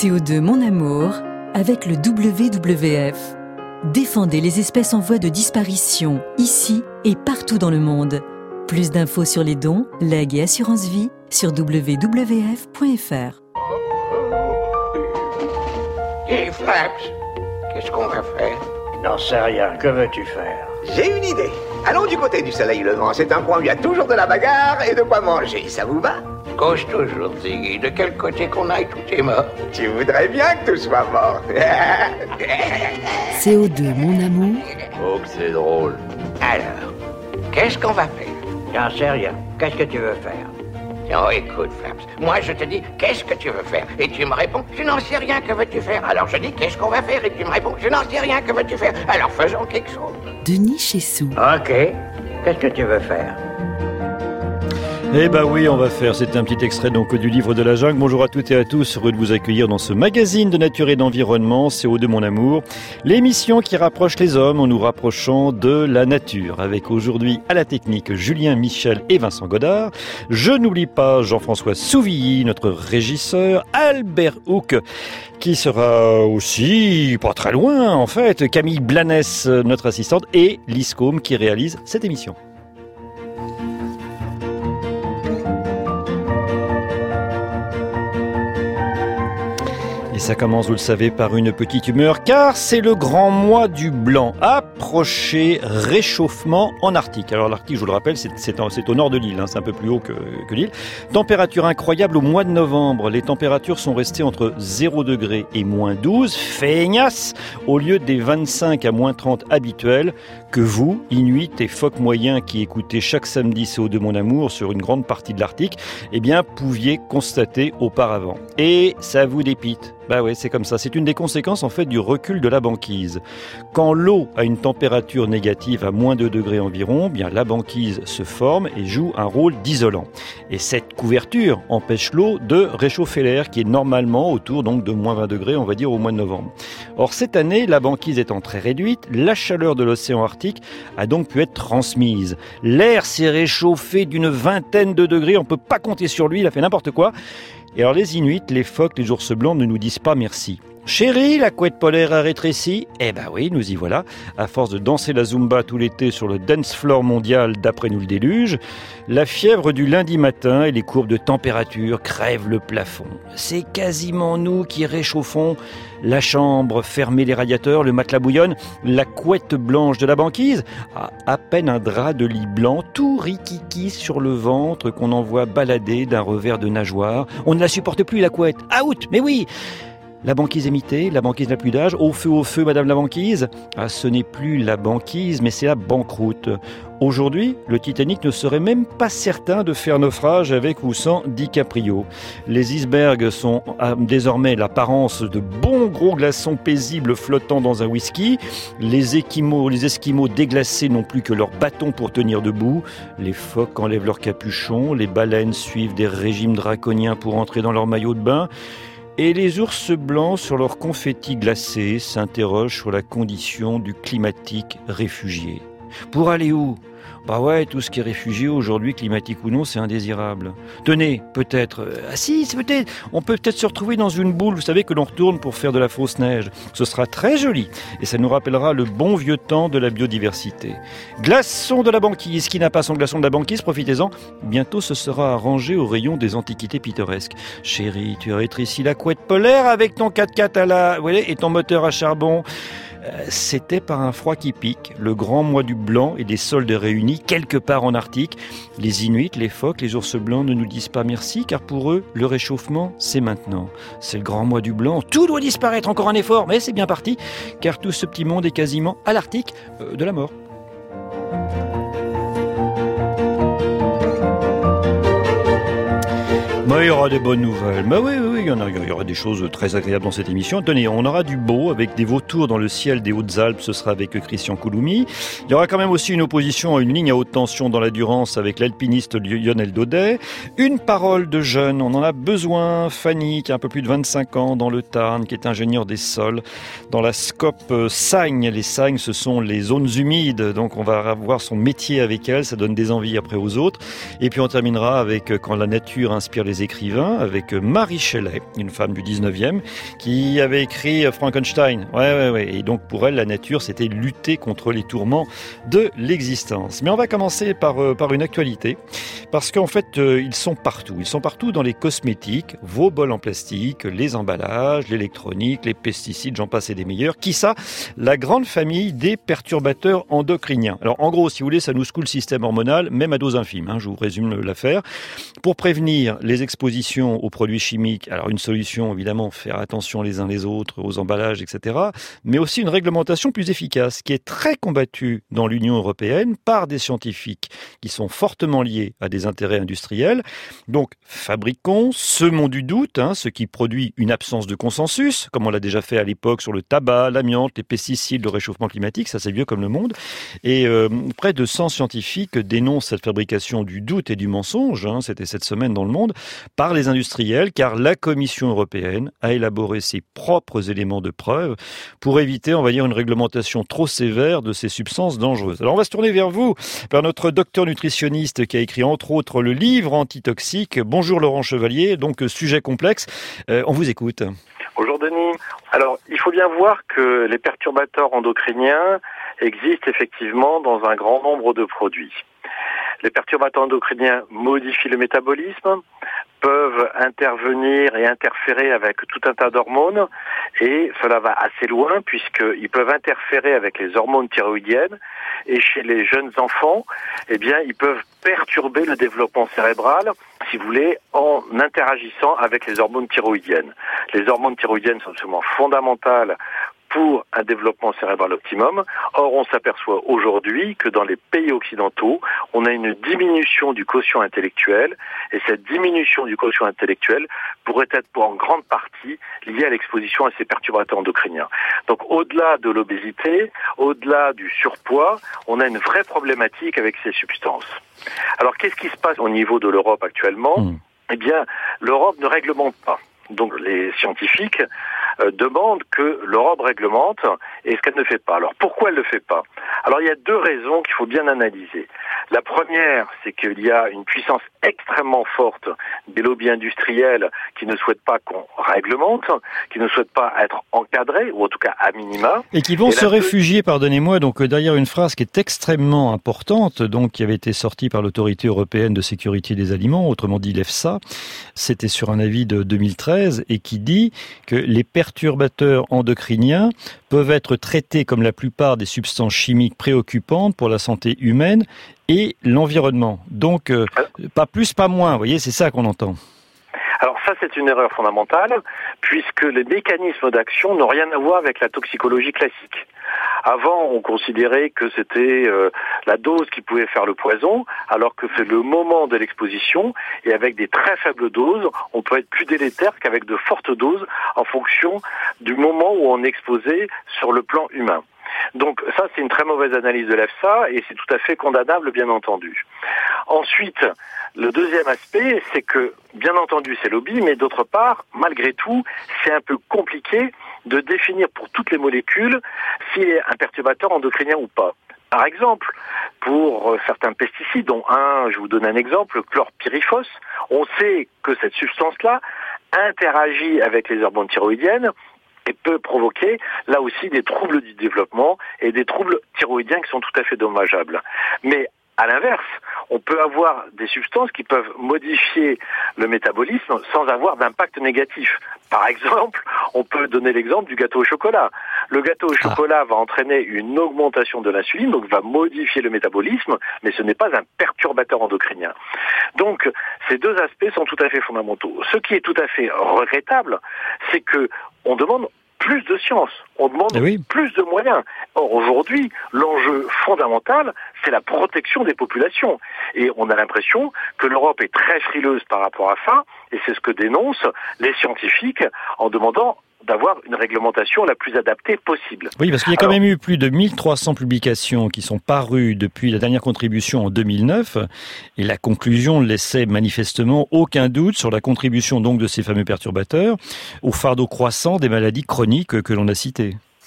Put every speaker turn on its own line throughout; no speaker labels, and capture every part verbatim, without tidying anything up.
C O deux Mon Amour avec le W W F. Défendez les espèces en voie de disparition, ici et partout dans le monde. Plus d'infos sur les dons, legs et assurance vie sur w w f point f r.
Hé, Flaps, qu'est-ce qu'on va faire?
N'en sais rien, que veux-tu faire?
J'ai une idée. Allons du côté du soleil levant. C'est un coin où il y a toujours de la bagarre et de quoi manger. Ça vous va?
Cause toujours, Ziggy. De quel côté qu'on aille, tout est mort.
Tu voudrais bien que tout soit mort.
C O deux Mon Amour.
Oh, que c'est drôle.
Alors, qu'est-ce qu'on va faire?
J'en sais rien. Qu'est-ce que tu veux faire?
Oh, écoute, Flaps, moi je te dis, qu'est-ce que tu veux faire? Et tu me réponds, je n'en sais rien, que veux-tu faire? Alors je dis, qu'est-ce qu'on va faire? Et tu me réponds, je n'en sais rien, que veux-tu faire? Alors faisons quelque chose.
Denis Chessou.
Ok. Qu'est-ce que tu veux faire?
Eh ben oui, on va faire. C'est un petit extrait donc du livre de la jungle. Bonjour à toutes et à tous, heureux de vous accueillir dans ce magazine de nature et d'environnement, C O deux Mon Amour. L'émission qui rapproche les hommes en nous rapprochant de la nature. Avec aujourd'hui à la technique Julien Michel et Vincent Godard. Je n'oublie pas Jean-François Souvilly, notre régisseur, Albert Houck, qui sera aussi pas très loin en fait, Camille Blanès, notre assistante, et Lise Côme qui réalise cette émission. Et ça commence, vous le savez, par une petite humeur, car c'est le grand mois du blanc. Approché réchauffement en Arctique. Alors l'Arctique, je vous le rappelle, c'est, c'est, c'est au nord de l'île, hein, c'est un peu plus haut que, que l'île. Température incroyable au mois de novembre. Les températures sont restées entre zéro degré et moins douze, feignasse, au lieu des vingt-cinq à moins trente habituels que vous, Inuits et phoques moyens qui écoutez chaque samedi C O deux Mon Amour sur une grande partie de l'Arctique, eh bien, pouviez constater auparavant. Et ça vous dépite. Bah ouais, c'est comme ça. C'est une des conséquences en fait du recul de la banquise. Quand l'eau a une température négative à moins deux degrés environ, bien la banquise se forme et joue un rôle d'isolant. Et cette couverture empêche l'eau de réchauffer l'air qui est normalement autour donc de moins vingt degrés, on va dire au mois de novembre. Or cette année, la banquise étant très réduite, la chaleur de l'océan Arctique a donc pu être transmise. L'air s'est réchauffé d'une vingtaine de degrés, on peut pas compter sur lui, il a fait n'importe quoi. Et alors les Inuits, les phoques, les ours blancs ne nous disent pas merci. Chérie, la couette polaire a rétréci. Eh ben oui, nous y voilà. À force de danser la Zumba tout l'été sur le dance floor mondial d'après nous le déluge, la fièvre du lundi matin et les courbes de température crèvent le plafond. C'est quasiment nous qui réchauffons la chambre, fermez les radiateurs, le matelas bouillonne, la couette blanche de la banquise, à, à peine un drap de lit blanc, tout rikiki sur le ventre qu'on envoie balader d'un revers de nageoire. On ne la supporte plus la couette. Out, mais oui. La banquise est mitée, la banquise n'a plus d'âge. Au feu, au feu, madame la banquise. Ah, ce n'est plus la banquise, mais c'est la banqueroute. Aujourd'hui, le Titanic ne serait même pas certain de faire naufrage avec ou sans DiCaprio. Les icebergs sont ah, désormais l'apparence de bons gros glaçons paisibles flottant dans un whisky. Les Esquimaux, les Esquimaux déglacés n'ont plus que leurs bâtons pour tenir debout. Les phoques enlèvent leurs capuchons. Les baleines suivent des régimes draconiens pour entrer dans leur maillot de bain. Et les ours blancs, sur leurs confettis glacés, s'interrogent sur la condition du climatique réfugié. Pour aller où ? Bah ouais, tout ce qui est réfugié aujourd'hui, climatique ou non, c'est indésirable. Tenez, peut-être... Euh, ah si, c'est peut-être... On peut peut-être se retrouver dans une boule, vous savez, que l'on retourne pour faire de la fausse neige. Ce sera très joli. Et ça nous rappellera le bon vieux temps de la biodiversité. Glaçon de la banquise. Qui n'a pas son glaçon de la banquise, profitez-en. Bientôt, ce sera arrangé au rayon des antiquités pittoresques. Chérie, tu as rétréci la couette polaire avec ton quatre-quatre à la... Vous voyez, et ton moteur à charbon. C'était par un froid qui pique, le grand mois du blanc et des soldes réunis quelque part en Arctique. Les Inuits, les phoques, les ours blancs ne nous disent pas merci, car pour eux, le réchauffement, c'est maintenant. C'est le grand mois du blanc, tout doit disparaître, encore un effort, mais c'est bien parti, car tout ce petit monde est quasiment à l'Arctique euh, de la mort. Bah, il y aura des bonnes nouvelles. Bah oui, oui, oui, il y en a, il y aura des choses très agréables dans cette émission. Tenez, on aura du beau avec des vautours dans le ciel des Hautes-Alpes. Ce sera avec Christian Couloumi. Il y aura quand même aussi une opposition à une ligne à haute tension dans la Durance avec l'alpiniste Lionel Daudet. Une parole de jeune, on en a besoin. Fanny, qui a un peu plus de vingt-cinq ans, dans le Tarn, qui est ingénieure des sols. Dans la Scope Sagnes, les Sagnes, ce sont les zones humides. Donc on va voir son métier avec elle. Ça donne des envies après aux autres. Et puis on terminera avec Quand la nature inspire les écrivains, avec Marie Scheller. Shelley, une femme du dix-neuvième, qui avait écrit Frankenstein. Ouais, ouais, ouais. Et donc pour elle, la nature, c'était lutter contre les tourments de l'existence. Mais on va commencer par, euh, par une actualité, parce qu'en fait, euh, ils sont partout. Ils sont partout dans les cosmétiques, vos bols en plastique, les emballages, l'électronique, les pesticides, j'en passe et des meilleurs. Qui ça? La grande famille des perturbateurs endocriniens. Alors en gros, si vous voulez, ça nous secoue le système hormonal, même à dose infime, hein, je vous résume l'affaire. Pour prévenir les expositions aux produits chimiques, alors une solution évidemment, faire attention les uns les autres, aux emballages, et cetera, mais aussi une réglementation plus efficace, qui est très combattue dans l'Union européenne par des scientifiques qui sont fortement liés à des intérêts industriels. Donc fabriquons, semons du doute, hein, ce qui produit une absence de consensus, comme on l'a déjà fait à l'époque sur le tabac, l'amiante, les pesticides, le réchauffement climatique, ça c'est vieux comme le monde. Et euh, près de cent scientifiques dénoncent cette fabrication du doute et du mensonge, hein, c'était cette semaine dans le monde, par les industriels, car la Commission européenne a élaboré ses propres éléments de preuve pour éviter, on va dire, une réglementation trop sévère de ces substances dangereuses. Alors on va se tourner vers vous, vers notre docteur nutritionniste qui a écrit entre autres le livre Antitoxique. Bonjour Laurent Chevalier, donc sujet complexe, euh, on vous écoute.
Bonjour Denis. Alors, il faut bien voir que les perturbateurs endocriniens existent effectivement dans un grand nombre de produits. Les perturbateurs endocriniens modifient le métabolisme, peuvent intervenir et interférer avec tout un tas d'hormones, et cela va assez loin puisqu'ils peuvent interférer avec les hormones thyroïdiennes, et chez les jeunes enfants, eh bien, ils peuvent perturber le développement cérébral, si vous voulez, en interagissant avec les hormones thyroïdiennes. Les hormones thyroïdiennes sont absolument fondamentales pour un développement cérébral optimum. Or, on s'aperçoit aujourd'hui que dans les pays occidentaux, on a une diminution du quotient intellectuel, et cette diminution du quotient intellectuel pourrait être pour en grande partie liée à l'exposition à ces perturbateurs endocriniens. Donc, au-delà de l'obésité, au-delà du surpoids, on a une vraie problématique avec ces substances. Alors, qu'est-ce qui se passe au niveau de l'Europe actuellement ? mmh. Eh bien, l'Europe ne réglemente pas. Donc les scientifiques euh, demandent que l'Europe réglemente, et ce qu'elle ne fait pas. Alors pourquoi elle ne le fait pas ? Alors il y a deux raisons qu'il faut bien analyser. La première, c'est qu'il y a une puissance extrêmement forte des lobbies industriels qui ne souhaitent pas qu'on réglemente, qui ne souhaitent pas être encadrés, ou en tout cas à minima.
Et qui vont
et
se
la...
réfugier, pardonnez-moi, donc derrière une phrase qui est extrêmement importante, donc qui avait été sortie par l'Autorité européenne de sécurité des aliments, autrement dit l'EFSA. C'était sur un avis de deux mille treize, et qui dit que les perturbateurs endocriniens peuvent être traités comme la plupart des substances chimiques préoccupantes pour la santé humaine et l'environnement. Donc, euh, pas plus, pas moins, vous voyez, c'est ça qu'on entend.
Alors ça, c'est une erreur fondamentale, puisque les mécanismes d'action n'ont rien à voir avec la toxicologie classique. Avant, on considérait que c'était euh, la dose qui pouvait faire le poison, alors que c'est le moment de l'exposition, et avec des très faibles doses, on peut être plus délétère qu'avec de fortes doses, en fonction du moment où on est exposé sur le plan humain. Donc ça, c'est une très mauvaise analyse de l'EFSA, et c'est tout à fait condamnable, bien entendu. Ensuite, le deuxième aspect, c'est que, bien entendu, c'est lobby, mais d'autre part, malgré tout, c'est un peu compliqué de définir pour toutes les molécules s'il est un perturbateur endocrinien ou pas. Par exemple, pour certains pesticides, dont un, je vous donne un exemple, le chlorpyrifos, on sait que cette substance-là interagit avec les hormones thyroïdiennes et peut provoquer, là aussi, des troubles du développement et des troubles thyroïdiens qui sont tout à fait dommageables. Mais à l'inverse, on peut avoir des substances qui peuvent modifier le métabolisme sans avoir d'impact négatif. Par exemple, on peut donner l'exemple du gâteau au chocolat. Le gâteau au chocolat ah. va entraîner une augmentation de l'insuline, donc va modifier le métabolisme, mais ce n'est pas un perturbateur endocrinien. Donc, ces deux aspects sont tout à fait fondamentaux. Ce qui est tout à fait regrettable, c'est que on demande plus de science, on demande eh oui. plus de moyens. Or, aujourd'hui, l'enjeu fondamental, c'est la protection des populations. Et on a l'impression que l'Europe est très frileuse par rapport à ça, et c'est ce que dénoncent les scientifiques en demandant d'avoir une réglementation la plus adaptée possible.
Oui, parce qu'il y a quand Alors, même eu plus de mille trois cents publications qui sont parues depuis la dernière contribution en deux mille neuf, et la conclusion ne laissait manifestement aucun doute sur la contribution donc de ces fameux perturbateurs au fardeau croissant des maladies chroniques que l'on a citées.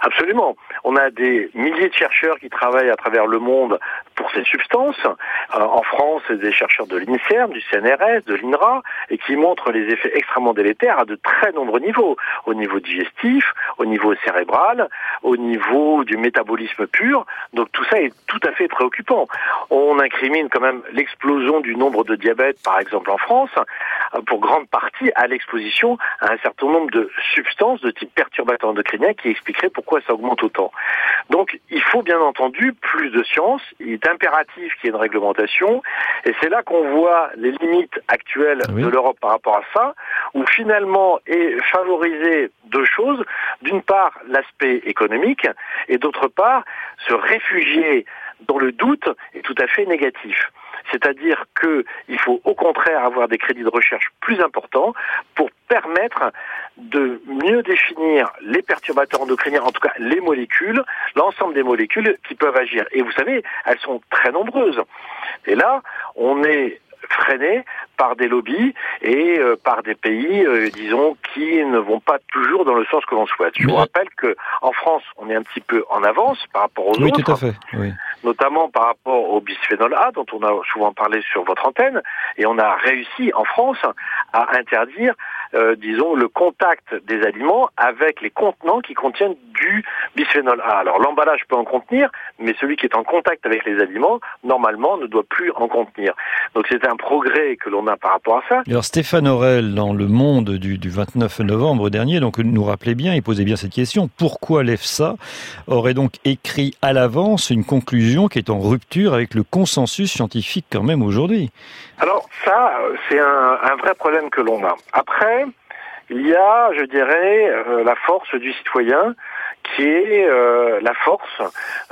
Absolument. On a des milliers de chercheurs qui travaillent à travers le monde pour ces substances. Euh, en France, c'est des chercheurs de l'INSERM, du C N R S, de l'INRA, et qui montrent les effets extrêmement délétères à de très nombreux niveaux. Au niveau digestif, au niveau cérébral, au niveau du métabolisme pur. Donc tout ça est tout à fait préoccupant. On incrimine quand même l'explosion du nombre de diabète, par exemple en France, pour grande partie à l'exposition à un certain nombre de substances de type perturbateur endocrinien qui expliquerait pourquoi ça augmente autant. Donc il faut bien entendu plus de science, il est impératif qu'il y ait une réglementation, et c'est là qu'on voit les limites actuelles oui. de l'Europe par rapport à ça, où finalement est favorisé deux choses, d'une part l'aspect économique, et d'autre part se réfugier dans le doute est tout à fait négatif. C'est-à-dire qu'il faut au contraire avoir des crédits de recherche plus importants pour permettre de mieux définir les perturbateurs endocriniens, en tout cas les molécules, l'ensemble des molécules qui peuvent agir. Et vous savez, elles sont très nombreuses. Et là, on est freiné par des lobbies et euh, par des pays, euh, disons, qui ne vont pas toujours dans le sens que l'on souhaite. Je Mais... vous rappelle que en France, on est un petit peu en avance par rapport aux
oui,
autres.
Oui, tout à fait. Oui.
Notamment par rapport au bisphénol A, dont on a souvent parlé sur votre antenne, et on a réussi en France à interdire, euh, disons, le contact des aliments avec les contenants qui contiennent du bisphénol A. Alors l'emballage peut en contenir, mais celui qui est en contact avec les aliments, normalement, ne doit plus en contenir. Donc c'est un progrès que l'on a par rapport à ça.
Alors Stéphane Aurel, dans Le Monde du, du vingt-neuf novembre dernier, donc nous rappelait bien, il posait bien cette question, pourquoi l'EFSA aurait donc écrit à l'avance une conclusion qui est en rupture avec le consensus scientifique quand même aujourd'hui?
Alors ça, c'est un, un vrai problème que l'on a. Après, il y a, je dirais, euh, la force du citoyen qui est euh, la force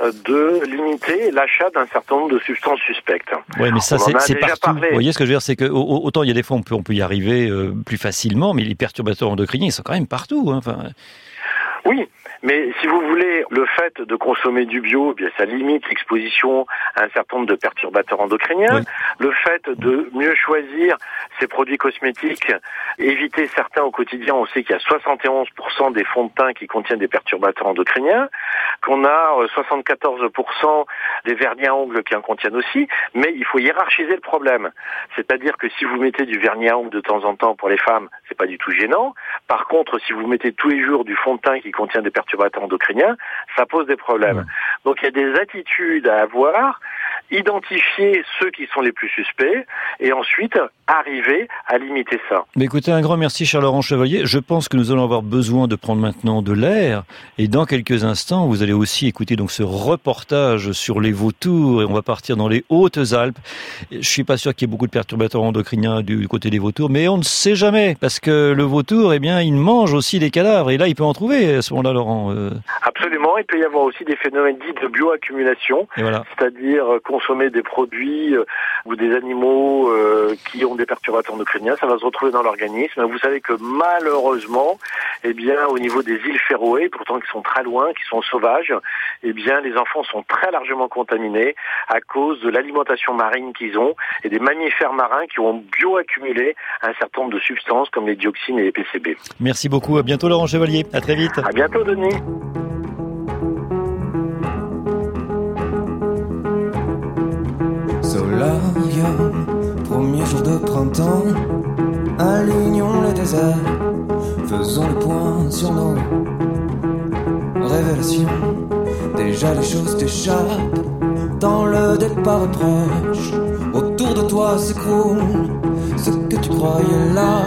de limiter l'achat d'un certain nombre de substances suspectes.
Oui, mais ça, c'est, c'est partout.
Parlé.
Vous voyez ce que je veux dire, c'est que autant il y a des fois on peut, on peut y arriver euh, plus facilement, mais les perturbateurs endocriniens, ils sont quand même partout. Hein, enfin...
Oui, mais si vous voulez, le fait de consommer du bio, eh bien ça limite l'exposition à un certain nombre de perturbateurs endocriniens. Oui. Le fait de mieux choisir ses produits cosmétiques, éviter certains au quotidien, on sait qu'il y a soixante et onze pour cent des fonds de teint qui contiennent des perturbateurs endocriniens, qu'on a soixante-quatorze pour cent des vernis à ongles qui en contiennent aussi, mais il faut hiérarchiser le problème. C'est-à-dire que si vous mettez du vernis à ongles de temps en temps pour les femmes, c'est pas du tout gênant. Par contre, si vous mettez tous les jours du fond de teint qui contient des perturbateurs endocriniens, ça pose des problèmes. Ouais. Donc il y a des attitudes à avoir, identifier ceux qui sont les plus suspects et ensuite arriver à limiter ça.
Mais écoutez, un grand merci Charles-Laurent Chevalier. Je pense que nous allons avoir besoin de prendre maintenant de l'air et dans quelques instants, vous allez aussi écouter donc ce reportage sur les vautours et on va partir dans les Hautes-Alpes. Je suis pas sûr qu'il y ait beaucoup de perturbateurs endocriniens du côté des vautours, mais on ne sait jamais parce que le vautour, eh bien, il mange aussi des cadavres et là, il peut en trouver à ce moment-là, Laurent. Euh...
Absolument. Il peut y avoir aussi des phénomènes dits de bioaccumulation,
voilà.
C'est-à-dire consommer des produits euh, ou des animaux euh, qui ont des perturbateurs endocriniens, ça va se retrouver dans l'organisme. Vous savez que malheureusement, eh bien, au niveau des îles Féroé, pourtant qui sont très loin, qui sont sauvages, eh bien, les enfants sont très largement contaminés à cause de l'alimentation marine qu'ils ont et des mammifères marins qui ont bioaccumulé un certain nombre de substances comme les dioxines et les P C B.
Merci beaucoup. À bientôt, Laurent Chevalier. À très vite.
À bientôt, Denis.
Solarium, premier jour de printemps, alignons le désert, faisons le point sur nos révélations. Déjà les choses t'échappent, dans le départ proche, autour de toi s'écroule ce que tu croyais là.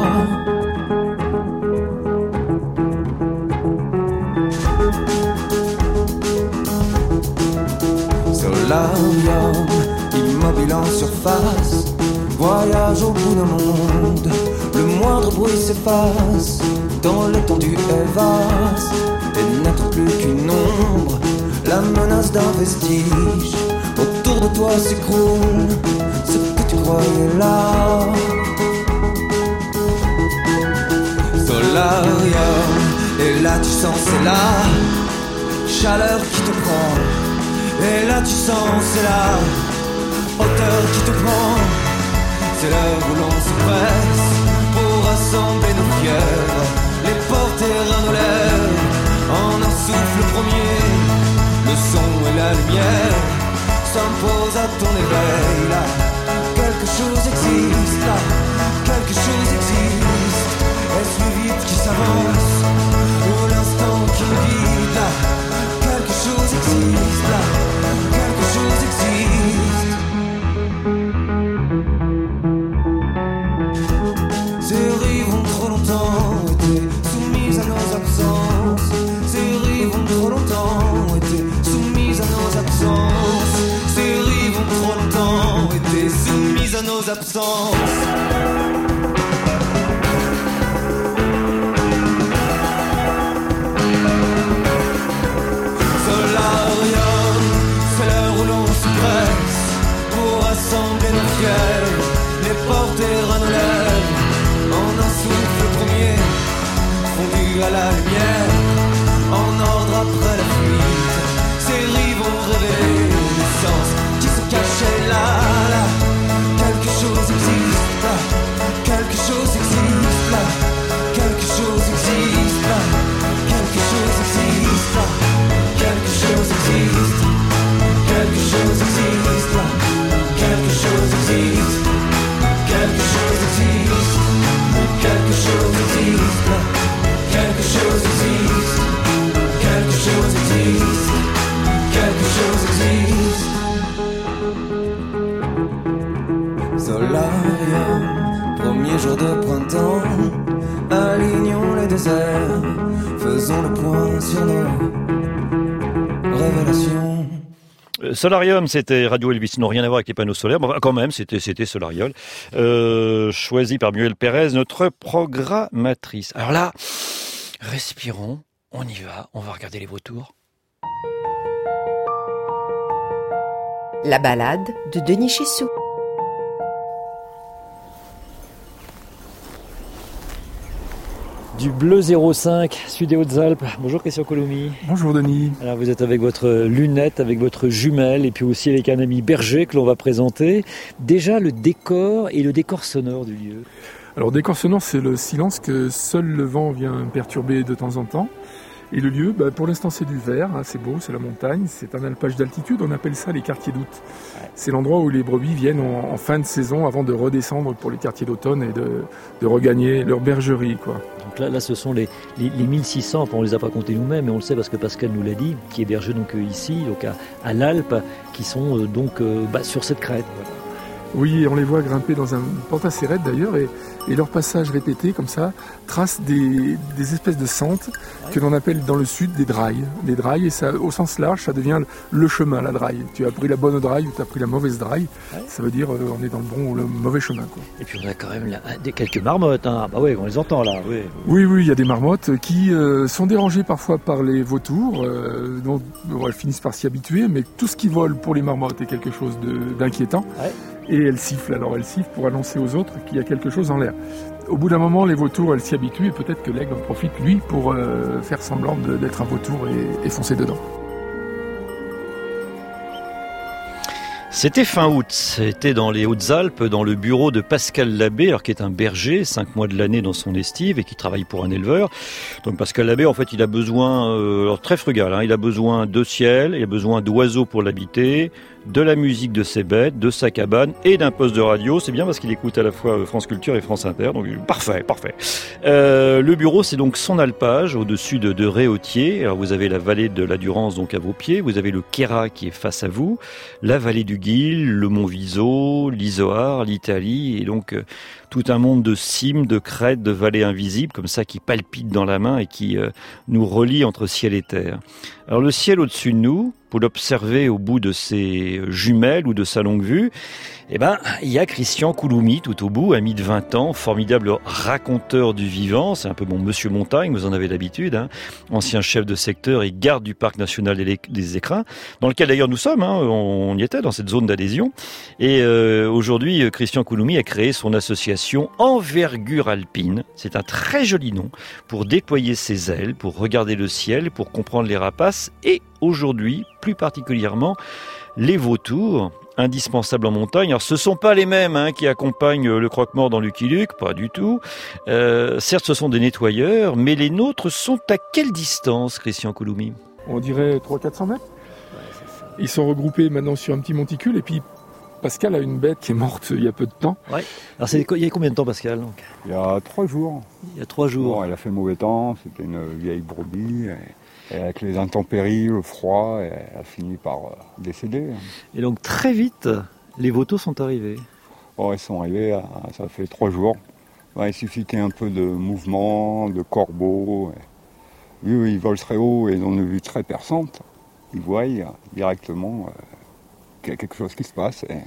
Solarium, immobile en surface, voyage au bout d'un monde. Le moindre bruit s'efface, dans l'étendue est vaste, et n'être plus qu'une ombre, la menace d'un vestige. Autour de toi s'écroule ce que tu croyais là. Solarium, et là tu sens c'est la chaleur qui te prend. Et là tu sens c'est la hauteur qui te prend. C'est l'heure où l'on se presse pour rassembler nos fièvres, les porter à nos lèvres en un souffle premier. sens. Solarium, c'est l'heure où l'on se presse pour assembler nos fièvres, les porter à nos lèvres en un souffle premier, fondu à la lumière, en ordre après la fuite. Ces rives ont révélé l'essence qui se cachait là, là. Quelque chose existe là, quelque chose existe là, quelque chose existe là, quelque chose existe là, quelque chose existe, quelque chose existe là, quelque chose existe, quelque chose existe, quelque chose existe là, quelque chose existe, quelque chose existe, quelque chose existe. Solarium, premier jour de printemps, alignons les déserts, faisons le point sur nos révélations.
Solarium, c'était Radio Elvis, n'ont rien à voir avec les panneaux solaires, mais quand même, c'était, c'était Solariol, euh, choisi par Muriel Pérez, notre programmatrice. Alors là, respirons, on y va, on va regarder les vautours.
La balade de Denis Chessou.
Du bleu zéro cinq, sud des Hautes-Alpes. Bonjour Christian Couloumi.
Bonjour Denis.
Alors vous êtes avec votre lunette, avec votre jumelle et puis aussi avec un ami berger que l'on va présenter. Déjà le décor et le décor sonore du lieu.
Alors décor sonore, c'est le silence que seul le vent vient perturber de temps en temps. Et le lieu, bah, pour l'instant c'est du vert, hein, c'est beau, c'est la montagne, c'est un alpage d'altitude, on appelle ça les quartiers d'août. Ouais. C'est l'endroit où les brebis viennent en, en fin de saison avant de redescendre pour les quartiers d'automne et de, de regagner leur bergerie, quoi.
Donc là, là ce sont les, les, les mille six cents, on ne les a pas comptés nous-mêmes, mais on le sait parce que Pascal nous l'a dit, qui hébergent donc ici, donc à, à l'Alpe, qui sont euh, donc euh, bah, sur cette crête. Voilà.
Oui, on les voit grimper dans un pente-assez-raide d'ailleurs, et, et leur passage répété comme ça trace des, des espèces de sentes que l'on appelle dans le sud des drailles. Les drailles, et ça, au sens large, ça devient le chemin, la draille. Tu as pris la bonne draille ou tu as pris la mauvaise draille, ouais. Ça veut dire euh, on est dans le bon ou le mauvais chemin, quoi.
Et puis on a quand même là, des, quelques marmottes, hein. Bah oui, on les entend là. Oui,
oui, oui, il y a des marmottes qui euh, sont dérangées parfois par les vautours, euh, dont bon, elles finissent par s'y habituer, mais tout ce qui vole pour les marmottes est quelque chose de, d'inquiétant. Ouais. Et elle siffle, alors elle siffle pour annoncer aux autres qu'il y a quelque chose en l'air. Au bout d'un moment, les vautours, elles s'y habituent et peut-être que l'aigle en profite, lui, pour euh, faire semblant de, d'être un vautour et, et foncer dedans.
C'était fin août, c'était dans les Hautes-Alpes, dans le bureau de Pascal Labbé, alors qui est un berger, cinq mois de l'année dans son estive et qui travaille pour un éleveur. Donc Pascal Labbé, en fait, il a besoin, euh, alors très frugal, hein, il a besoin de ciel, il a besoin d'oiseaux pour l'habiter, de la musique de ses bêtes, de sa cabane et d'un poste de radio. C'est bien parce qu'il écoute à la fois France Culture et France Inter, donc parfait, parfait. Euh, le bureau, c'est donc son alpage au-dessus de, de Réautier. Alors vous avez la vallée de la Durance donc à vos pieds, vous avez le Queyras qui est face à vous, la vallée du Guil, le Mont Viso, l'Izoard, l'Italie et donc euh, tout un monde de cimes, de crêtes, de vallées invisibles comme ça qui palpitent dans la main et qui euh, nous relient entre ciel et terre. Alors le ciel au-dessus de nous, pour l'observer au bout de ses jumelles ou de sa longue vue, eh ben, il y a Christian Couloumi tout au bout, ami de vingt ans, formidable raconteur du vivant, c'est un peu mon monsieur Montagne, vous en avez l'habitude, hein, ancien chef de secteur et garde du parc national des Écrins, dans lequel d'ailleurs nous sommes, hein, on y était dans cette zone d'adhésion. Et euh, aujourd'hui, Christian Couloumi a créé son association Envergure Alpine, c'est un très joli nom, pour déployer ses ailes, pour regarder le ciel, pour comprendre les rapaces et aujourd'hui, plus particulièrement, les vautours, indispensables en montagne. Alors ce ne sont pas les mêmes hein, qui accompagnent le croque-mort dans Lucky Luke, pas du tout. Euh, certes, ce sont des nettoyeurs, mais les nôtres sont à quelle distance, Christian Couloumi ?
On dirait trois cents à quatre cents mètres. Ouais, c'est ça. Ils sont regroupés maintenant sur un petit monticule et puis Pascal a une bête qui est morte il y a peu de temps.
Ouais. Alors c'est, il y a combien de temps Pascal donc ?
Il y a trois jours.
Il y a trois jours.
Bon, elle a fait mauvais temps, c'était une vieille brebis. Et... Et avec les intempéries, le froid, elle a fini par décéder.
Et donc très vite, les vautours sont arrivés.
Oh, ils sont arrivés, ça fait trois jours. Ouais, il suffit qu'il y ait un peu de mouvement, de corbeaux. Eux, ils volent très haut et ils ont une vue très perçante. Ils voient directement euh, qu'il y a quelque chose qui se passe. Et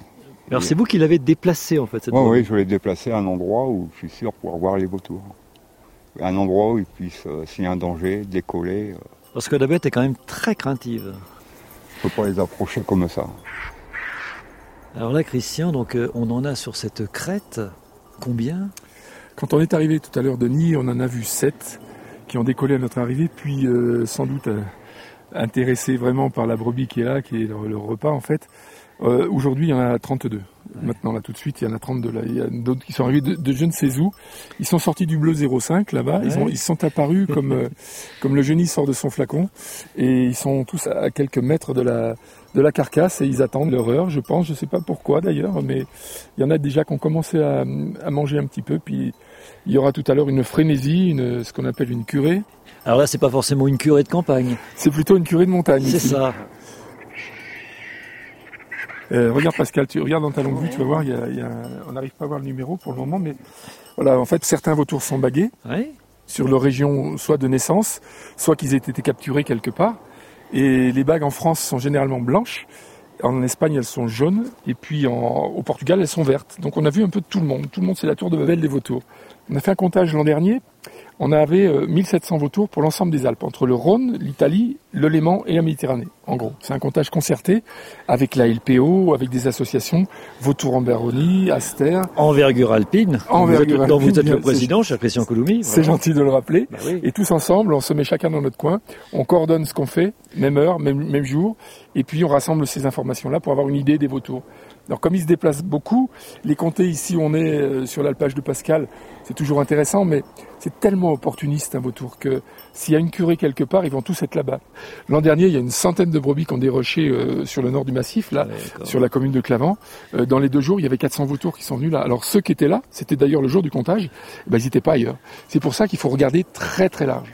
Alors c'est vous qui l'avez déplacé en fait cette
Oui,
brebis.
oui, je l'ai déplacé à un endroit où je suis sûr pouvoir voir les vautours. Un endroit où ils puissent, euh, s'il y a un danger, décoller. Euh,
Parce que la bête est quand même très craintive.
je ne peux pas les approcher comme ça.
Alors là, Christian, donc euh, on en a sur cette crête combien?
Quand on est arrivé tout à l'heure de Nîmes, on en a vu sept qui ont décollé à notre arrivée, puis euh, sans doute euh, intéressés vraiment par la brebis qui est là, qui est leur, leur repas en fait. Euh, aujourd'hui, il y en a trente-deux. Ouais. Maintenant, là, tout de suite, il y en a trente-deux. Là. Il y a d'autres qui sont arrivés de, de je ne sais où. Ils sont sortis du bleu zéro cinq, là-bas. Ouais. Ils, ont, ils sont apparus comme, euh, comme le génie sort de son flacon. Et ils sont tous à quelques mètres de la, de la carcasse et ils attendent leur heure, je pense. Je ne sais pas pourquoi, d'ailleurs, mais il y en a déjà qui ont commencé à, à manger un petit peu. Puis il y aura tout à l'heure une frénésie, une, ce qu'on appelle une curée.
Alors là, c'est pas forcément une curée de campagne.
C'est plutôt une curée de montagne.
C'est
ici.
ça.
Euh, regarde Pascal, tu regardes dans ta longue vue, tu vas voir, il y a, il y a, on n'arrive pas à voir le numéro pour le moment, mais voilà, en fait, certains vautours sont bagués
ouais.
sur leur région, soit de naissance, soit qu'ils aient été capturés quelque part. Et les bagues en France sont généralement blanches, en Espagne elles sont jaunes, et puis en, au Portugal elles sont vertes. Donc on a vu un peu de tout le monde. Tout le monde, c'est la tour de Babel des vautours. On a fait un comptage l'an dernier. On avait euh, mille sept cents vautours pour l'ensemble des Alpes, entre le Rhône, l'Italie, le Léman et la Méditerranée, en gros. C'est un comptage concerté avec la L P O, avec des associations, Vautours en Baronnie, Aster.
Envergure alpine,
Envergure
dont vous êtes,
alpine,
le président, cher Christian Couloumi.
C'est voilà. Gentil de le rappeler.
Bah oui.
Et tous ensemble, on se met chacun dans notre coin, on coordonne ce qu'on fait, même heure, même, même jour, et puis on rassemble ces informations-là pour avoir une idée des vautours. Alors comme ils se déplacent beaucoup, les comtés ici où on est euh, sur l'alpage de Pascal, c'est toujours intéressant, mais c'est tellement opportuniste un vautour que s'il y a une curée quelque part, ils vont tous être là-bas. L'an dernier, il y a une centaine de brebis qui ont déroché euh, sur le nord du massif, là, ouais, sur la commune de Clavent. Euh, dans les deux jours, il y avait quatre cents vautours qui sont venus là. Alors ceux qui étaient là, c'était d'ailleurs le jour du comptage, eh ben, ils n'étaient pas ailleurs. C'est pour ça qu'il faut regarder très très large.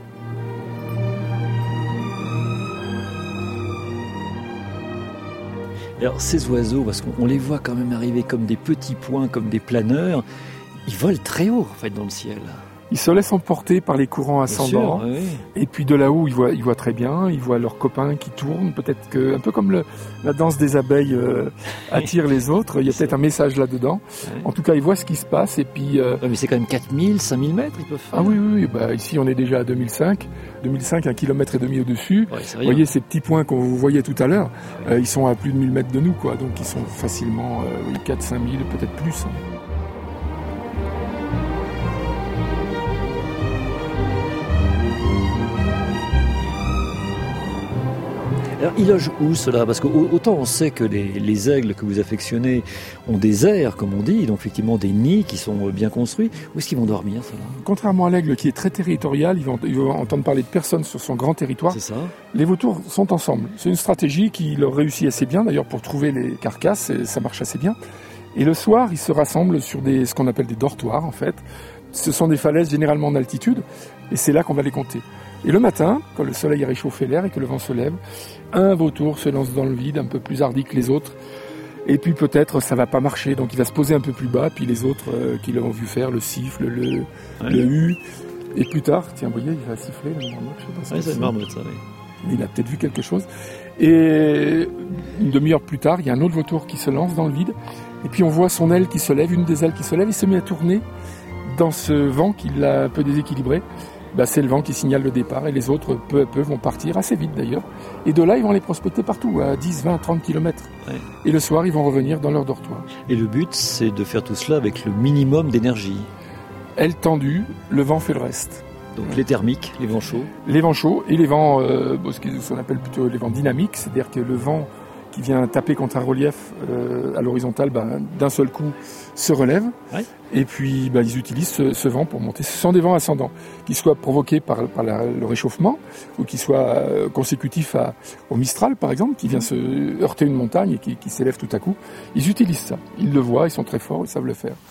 Alors ces oiseaux, parce qu'on les voit quand même arriver comme des petits points, comme des planeurs, ils volent très haut en fait dans le ciel.
Ils se laissent emporter par les courants ascendants.
Bien sûr, oui.
Et puis de là-haut, ils voient, ils voient très bien, ils voient leurs copains qui tournent. Peut-être que, un peu comme le, la danse des abeilles euh, attire les autres, il y a peut-être un message là-dedans. Ouais. En tout cas, ils voient ce qui se passe. Et puis, euh...
ouais, mais c'est quand même quatre mille, cinq mille mètres, ils peuvent faire.
Ah oui, oui, oui. Bah, ici, on est déjà à deux mille cinq. deux mille cinq, un kilomètre et demi au-dessus.
Ouais,
vous voyez ces petits points qu'on vous voyait tout à l'heure, euh, ils sont à plus de mille mètres de nous, quoi. Donc, ils sont facilement euh, oui, quatre à cinq mille, peut-être plus.
Alors, ils logent où cela? Parce qu'autant on sait que les, les aigles que vous affectionnez ont des airs, comme on dit, donc effectivement des nids qui sont bien construits. Où est-ce qu'ils vont dormir, cela?
Contrairement à l'aigle qui est très territorial, ils vont, ils vont entendre parler de personnes sur son grand territoire.
C'est ça.
Les vautours sont ensemble. C'est une stratégie qui leur réussit assez bien, d'ailleurs pour trouver les carcasses, ça marche assez bien. Et le soir, ils se rassemblent sur des, ce qu'on appelle des dortoirs, en fait. Ce sont des falaises généralement en altitude, et c'est là qu'on va les compter. Et le matin, quand le soleil a réchauffé l'air et que le vent se lève, un vautour se lance dans le vide, un peu plus hardi que les autres. Et puis peut-être ça va pas marcher, donc il va se poser un peu plus bas, puis les autres euh, qui l'ont vu faire, le siffle, le, ouais. le hu. Et plus tard, tiens, vous voyez, il va siffler, le marmotte, je sais pas ce
ouais,
que c'est.
C'est marmotte, ça, oui.
Il a peut-être vu quelque chose. Et une demi-heure plus tard, il y a un autre vautour qui se lance dans le vide. Et puis on voit son aile qui se lève, une des ailes qui se lève, il se met à tourner dans ce vent qui l'a un peu déséquilibré. Bah, c'est le vent qui signale le départ et les autres, peu à peu, vont partir, assez vite d'ailleurs. Et de là, ils vont les prospecter partout, à dix, vingt, trente kilomètres. Ouais. Et le soir, ils vont revenir dans leur dortoir.
Et le but, c'est de faire tout cela avec le minimum d'énergie.
Aile tendue, le vent fait le reste.
Donc ouais. Les thermiques, les vents chauds.
Les vents chauds et les vents, euh, bon, ce qu'on appelle plutôt les vents dynamiques, c'est-à-dire que le vent qui vient taper contre un relief euh, à l'horizontale, ben, d'un seul coup, se relève. Ouais. Et puis, ben, ils utilisent ce, ce vent pour monter. Ce sont des vents ascendants, qui soient provoqués par, par la, le réchauffement, ou qui soient euh, consécutifs à, au Mistral, par exemple, qui vient se heurter une montagne et qui, qui s'élève tout à coup. Ils utilisent ça. Ils le voient, ils sont très forts, ils savent le faire.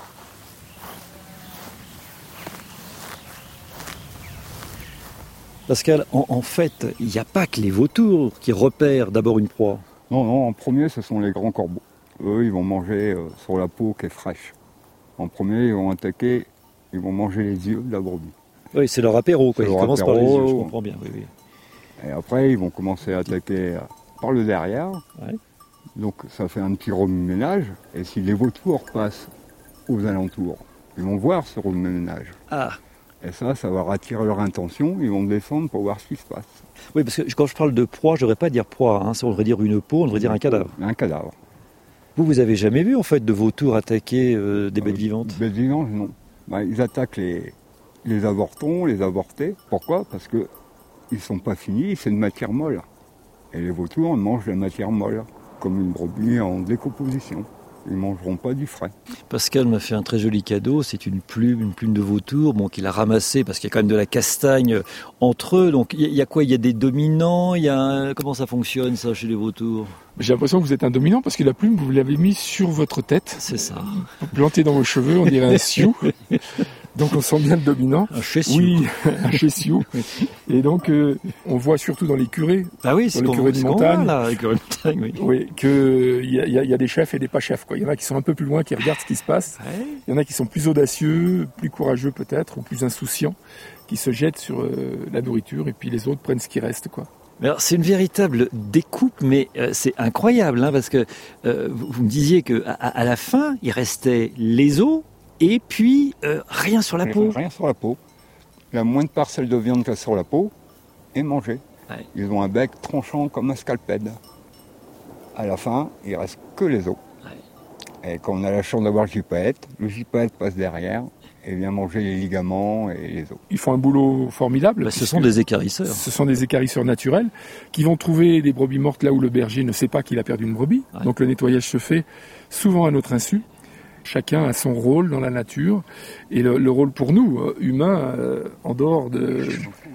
Pascal, en, en fait, il n'y a pas que les vautours qui repèrent d'abord une proie.
Non, non, en premier, ce sont les grands corbeaux. Eux, ils vont manger euh, sur la peau qui est fraîche. En premier, ils vont attaquer, ils vont manger les yeux de la brebis.
Oui, c'est leur apéro, quoi. Ils commencent apéro, par les yeux, je comprends bien. Oui, oui.
Et après, ils vont commencer à attaquer par le derrière.
Ouais.
Donc ça fait un petit remue-ménage, et si les vautours passent aux alentours, ils vont voir ce remue-ménage.
Ah.
Et ça, ça va attirer leur attention, ils vont descendre pour voir ce qui se passe.
Oui, parce que quand je parle de proie, je ne devrais pas dire proie, hein. Ça, on devrait dire une peau, on devrait dire un cadavre.
Un cadavre.
Vous, vous avez jamais vu en fait de vautours attaquer euh, des bêtes vivantes?
Des bêtes vivantes, non. Bah, ils attaquent les, les avortons, les avortés. Pourquoi? Parce qu'ils ne sont pas finis, c'est une matière molle. Et les vautours mangent la matière molle, comme une brebis en décomposition. Ils ne mangeront pas du frais.
Pascal m'a fait un très joli cadeau, c'est une plume, une plume de vautour, bon, qu'il a ramassée parce qu'il y a quand même de la castagne entre eux. Donc il y, y a quoi? Il y a des dominants, il y a un... Comment ça fonctionne ça chez les vautours?
J'ai l'impression que vous êtes un dominant parce que la plume, vous l'avez mise sur votre tête.
C'est ça.
Plantée dans vos cheveux, on dirait un sioux. Donc on sent bien le dominant.
Un chessiou.
Oui, un chessiou. Et donc euh, on voit surtout dans les curés,
ah oui, c'est
dans les curés de montagne,
là, les curés de montagne, oui.
Oui, que il y a, y a des chefs et des pas chefs, quoi. Il y en a qui sont un peu plus loin, qui regardent ce qui se passe.
Ouais.
Il y en a qui sont plus audacieux, plus courageux peut-être, ou plus insouciants, qui se jettent sur euh, la nourriture et puis les autres prennent ce qui reste, quoi.
Alors, c'est une véritable découpe, mais euh, c'est incroyable, hein, parce que euh, vous, vous me disiez que à, à la fin, il restait les os. Et puis, euh, rien sur la peau.
Rien sur la peau. La moindre parcelle de viande qu'il y a sur la peau est mangée.
Ouais.
Ils ont un bec tranchant comme un scalpède. À la fin, il ne reste que les os. Ouais. Et quand on a la chance d'avoir le gypaète, le gypaète passe derrière et vient manger les ligaments et les os.
Ils font un boulot formidable.
Bah, ce sont des équarrisseurs.
Ce sont des équarrisseurs naturels qui vont trouver des brebis mortes là où le berger ne sait pas qu'il a perdu une brebis. Ouais. Donc le nettoyage se fait souvent à notre insu. Chacun a son rôle dans la nature et le, le rôle pour nous, euh, humains, euh, en dehors de,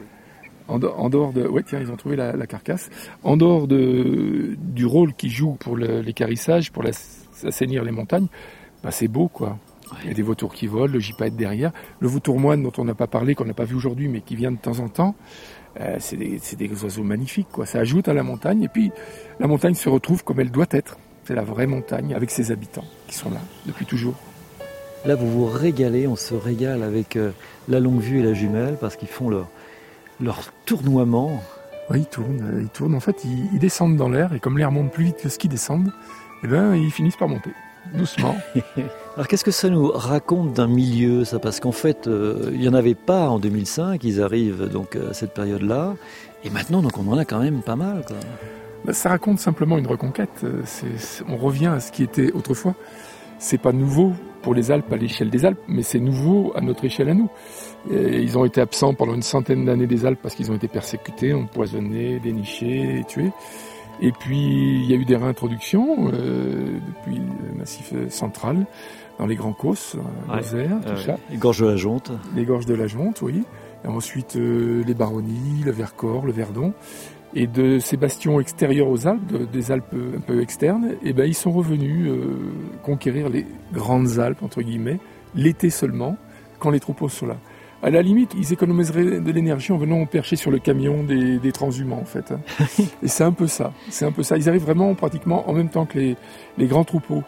en, de, en dehors de, ouais tiens ils ont trouvé la, la carcasse, en dehors de du rôle qu'ils jouent pour le, l'équarrissage, pour la, assainir les montagnes, bah c'est beau quoi. Ouais. Il y a des vautours qui volent, le gypaète derrière, le vautour moine dont on n'a pas parlé, qu'on n'a pas vu aujourd'hui, mais qui vient de temps en temps. Euh, c'est des, c'est des oiseaux magnifiques quoi. Ça ajoute à la montagne et puis la montagne se retrouve comme elle doit être. C'est la vraie montagne avec ses habitants qui sont là depuis toujours.
Là, vous vous régalez, on se régale avec euh, la longue vue et la jumelle parce qu'ils font leur, leur tournoiement.
Oui, ils tournent, ils tournent. En fait, ils, ils descendent dans l'air et comme l'air monte plus vite que ce qu'ils descendent, eh ben, ils finissent par monter, doucement.
Alors, qu'est-ce que ça nous raconte d'un milieu, ça? Parce qu'en fait, euh, il n'y en avait pas en deux mille cinq, ils arrivent donc à cette période-là. Et maintenant, donc, on en a quand même pas mal, quoi.
Ça raconte simplement une reconquête. C'est, c'est, on revient à ce qui était autrefois. C'est pas nouveau pour les Alpes à l'échelle des Alpes, mais c'est nouveau à notre échelle à nous. Et ils ont été absents pendant une centaine d'années des Alpes parce qu'ils ont été persécutés, empoisonnés, dénichés, tués. Et puis il y a eu des réintroductions euh, depuis le massif central, dans les Grands Causses,
ouais,
Lozère, tout
euh,
ça.
Les gorges de la Jonte.
Les gorges de la Jonte, oui. Et ensuite euh, les Baronnies, le Vercors, le Verdon. Et de ces bastions extérieurs aux Alpes, de, des Alpes un peu externes, eh ben, ils sont revenus euh, conquérir les grandes Alpes, entre guillemets, l'été seulement, quand les troupeaux sont là. À la limite, ils économiseraient de l'énergie en venant percher sur le camion des, des transhumants, en fait. Hein. Et c'est un peu ça. C'est un peu ça. Ils arrivent vraiment pratiquement en même temps que les, les grands troupeaux.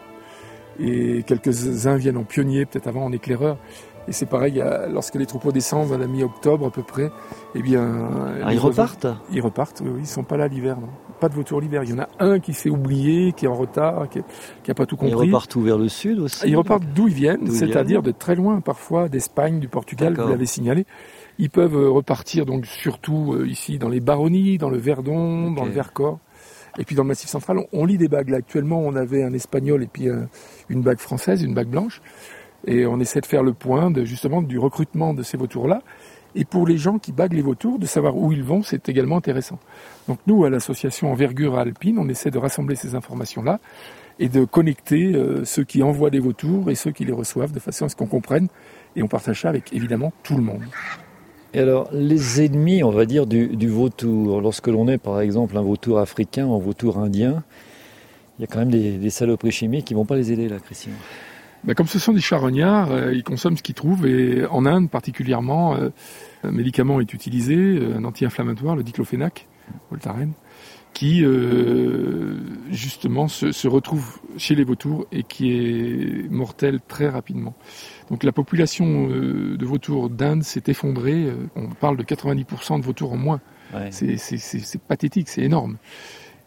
Et quelques-uns viennent en pionnier, peut-être avant en éclaireur. Et c'est pareil, lorsque les troupeaux descendent à la mi-octobre à peu près, eh bien...
Ah, ils repartent
oiseaux, Ils repartent, oui, oui, ils ne sont pas là l'hiver, non. Pas de vautours l'hiver. Il y en a un qui s'est oublié, qui est en retard, qui n'a pas tout compris.
Ils repartent tout vers le sud aussi?
Ils repartent d'où ils viennent,
d'où
c'est-à-dire
ils
de très loin, parfois d'Espagne, du Portugal,
D'accord.
Vous l'avez signalé. Ils peuvent repartir donc surtout euh, ici dans les Baronnies, dans le Verdon, okay. Dans le Vercors. Et puis dans le Massif central, on, on lit des bagues. Là, actuellement, on avait un espagnol et puis un, une bague française, une bague blanche. Et on essaie de faire le point de, justement du recrutement de ces vautours-là. Et pour les gens qui baguent les vautours, de savoir où ils vont, c'est également intéressant. Donc nous, à l'association Envergure Alpine, on essaie de rassembler ces informations-là et de connecter euh, ceux qui envoient des vautours et ceux qui les reçoivent de façon à ce qu'on comprenne. Et on partage ça avec, évidemment, tout le monde.
Et alors, les ennemis, on va dire, du, du vautour, lorsque l'on est, par exemple, un vautour africain ou un vautour indien, il y a quand même des, des saloperies chimiques qui ne vont pas les aider, là, Christian.
Ben, comme ce sont des charognards, euh, ils consomment ce qu'ils trouvent. Et en Inde, particulièrement, euh, un médicament est utilisé, euh, un anti-inflammatoire, le diclofénac, Voltaren, qui, euh, justement, se, se retrouve chez les vautours et qui est mortel très rapidement. Donc la population euh, de vautours d'Inde s'est effondrée. Euh, on parle de quatre-vingt-dix pour cent de vautours en moins. Ouais. C'est, c'est, c'est, c'est pathétique, c'est énorme.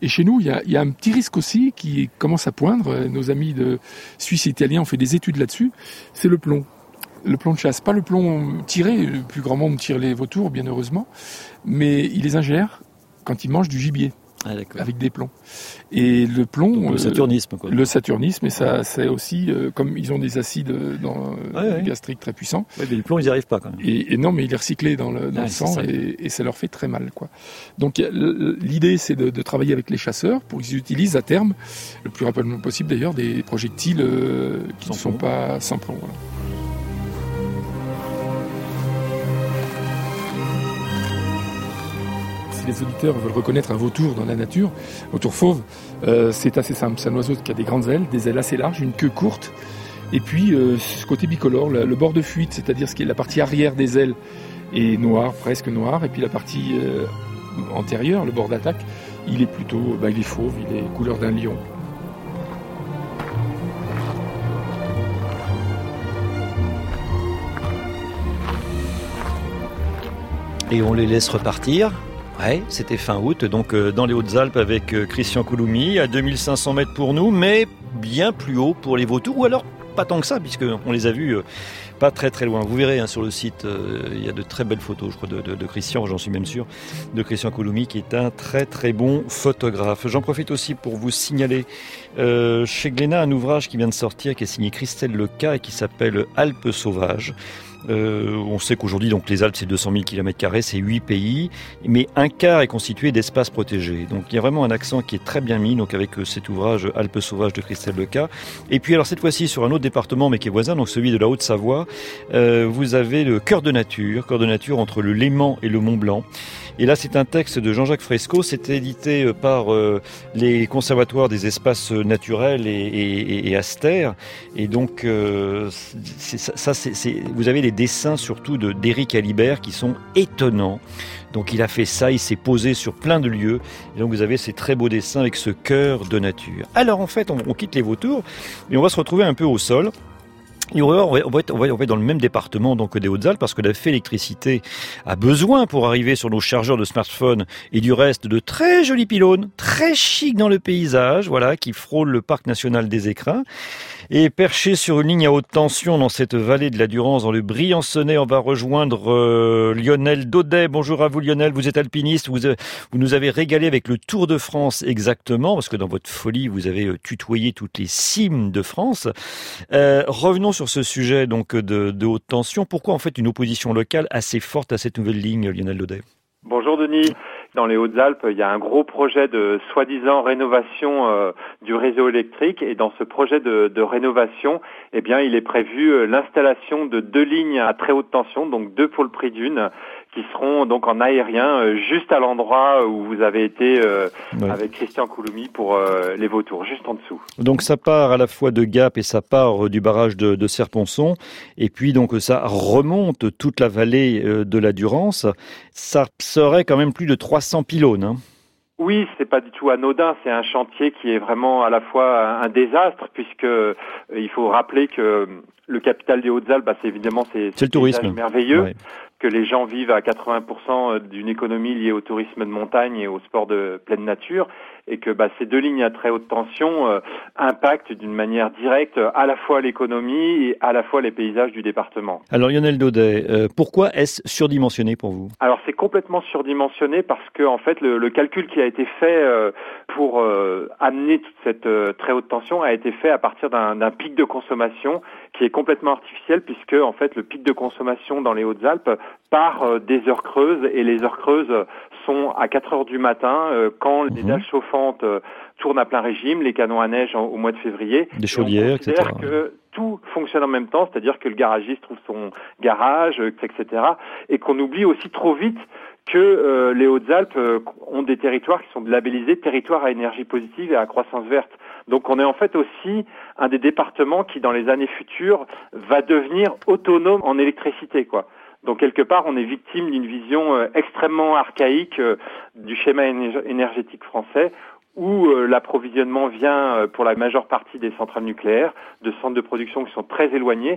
Et chez nous, il y a, il y a un petit risque aussi qui commence à poindre. Nos amis de Suisse et Italiens ont fait des études là-dessus. C'est le plomb. Le plomb de chasse. Pas le plomb tiré. Le plus grand monde tire les vautours, bien heureusement. Mais ils les ingèrent quand ils mangent du gibier. Ah, avec des plombs. Et le plomb...
Donc, le saturnisme, quoi.
Euh, le saturnisme, et ça, c'est aussi, euh, comme ils ont des acides dans, ouais, ouais. gastriques très puissants.
Ouais, mais le plomb, ils n'y arrivent pas, quand même.
Et, et non, mais il est recyclé dans le, dans ouais, le sang, ça. Et, et ça leur fait très mal, quoi. Donc, l'idée, c'est de, de travailler avec les chasseurs pour qu'ils utilisent à terme, le plus rapidement possible d'ailleurs, des projectiles euh, qui ne sont pas sans plomb, voilà. Si les auditeurs veulent reconnaître un vautour dans la nature, vautour fauve, euh, c'est assez simple. C'est un oiseau qui a des grandes ailes, des ailes assez larges, une queue courte, et puis euh, ce côté bicolore, le, le bord de fuite, c'est-à-dire ce qui est la partie arrière des ailes est noir, presque noir, et puis la partie euh, antérieure, le bord d'attaque, il est plutôt, bah, il est fauve, il est couleur d'un lion.
Et on les laisse repartir. Ouais, c'était fin août, donc euh, dans les Hautes-Alpes avec euh, Christian Couloumi, à deux mille cinq cents mètres pour nous, mais bien plus haut pour les vautours, ou alors pas tant que ça, puisqu'on les a vus euh, pas très très loin. Vous verrez hein, sur le site, euh, il y a de très belles photos, je crois, de, de, de Christian, j'en suis même sûr, de Christian Couloumi, qui est un très très bon photographe. J'en profite aussi pour vous signaler euh, chez Glénat un ouvrage qui vient de sortir, qui est signé Christelle Leca et qui s'appelle Alpes sauvages. Euh, on sait qu'aujourd'hui, donc, les Alpes, c'est deux cent mille kilomètres carrés, c'est huit pays, mais un quart est constitué d'espaces protégés. Donc, il y a vraiment un accent qui est très bien mis, donc, avec euh, cet ouvrage Alpes sauvages de Christelle Leca. Et puis, alors, cette fois-ci, sur un autre département, mais qui est voisin, donc celui de la Haute-Savoie, euh, vous avez le Cœur de nature, Cœur de nature entre le Léman et le Mont Blanc. Et là, c'est un texte de Jean-Jacques Fresco. C'est édité par euh, les conservatoires des espaces naturels et, et, et Aster. Et donc, euh, c'est, ça, c'est, c'est, vous avez les dessins surtout de, d'Éric Alibert qui sont étonnants. Donc, il a fait ça, il s'est posé sur plein de lieux. Et donc, vous avez ces très beaux dessins avec ce cœur de nature. Alors, en fait, on, on quitte les vautours et on va se retrouver un peu au sol. Et on va, on, va être, on, va, on va être dans le même département donc des Hautes-Alpes parce que la Félectricité a besoin pour arriver sur nos chargeurs de smartphone et du reste de très jolis pylônes, très chic dans le paysage, voilà, qui frôlent le parc national des Écrins. Et perché sur une ligne à haute tension dans cette vallée de la Durance, dans le Briançonnais, on va rejoindre euh, Lionel Daudet. Bonjour à vous Lionel, vous êtes alpiniste, vous, euh, vous nous avez régalé avec le Tour de France exactement, parce que dans votre folie, vous avez euh, tutoyé toutes les cimes de France. Euh, revenons sur ce sujet donc de, de haute tension. Pourquoi en fait une opposition locale assez forte à cette nouvelle ligne, Lionel Daudet?
Bonjour Denis. Dans les Hautes-Alpes, il y a un gros projet de soi-disant rénovation euh, du réseau électrique et dans ce projet de, de rénovation, eh bien, il est prévu euh, l'installation de deux lignes à très haute tension, donc deux pour le prix d'une, qui seront donc en aérien euh, juste à l'endroit où vous avez été euh, ouais. avec Christian Couloumi pour euh, les vautours, juste en dessous.
Donc ça part à la fois de Gap et ça part du barrage de, de Serponçon et puis donc ça remonte toute la vallée euh, de la Durance. Ça serait quand même plus de trois cents pylônes. Hein.
Oui, c'est pas du tout anodin. C'est un chantier qui est vraiment à la fois un désastre puisque euh, il faut rappeler que le capital des Hautes-Alpes, bah, c'est évidemment c'est,
c'est le tourisme
merveilleux.
Ouais.
Que les gens vivent à quatre-vingts pour cent d'une économie liée au tourisme de montagne et au sport de pleine nature, et que bah, ces deux lignes à très haute tension euh, impactent d'une manière directe à la fois l'économie et à la fois les paysages du département.
Alors Lionel Daudet, euh, pourquoi est-ce surdimensionné pour vous?
Alors c'est complètement surdimensionné parce que en fait le, le calcul qui a été fait euh, pour euh, amener toute cette euh, très haute tension a été fait à partir d'un, d'un pic de consommation qui est complètement artificiel puisque en fait le pic de consommation dans les Hautes-Alpes part euh, des heures creuses et les heures creuses sont à quatre heures du matin euh, quand mmh. les dalles chauffantes euh, tournent à plein régime, les canons à neige en, au mois de février.
Des chaudières, et cetera.
Que tout fonctionne en même temps, c'est-à-dire que le garagiste trouve son garage, et cetera. Et qu'on oublie aussi trop vite que euh, les Hautes-Alpes euh, ont des territoires qui sont labellisés territoires à énergie positive et à croissance verte. Donc on est en fait aussi un des départements qui, dans les années futures, va devenir autonome en électricité, quoi. Donc quelque part, on est victime d'une vision euh, extrêmement archaïque euh, du schéma énergétique français où euh, l'approvisionnement vient euh, pour la majeure partie des centrales nucléaires, de centres de production qui sont très éloignés,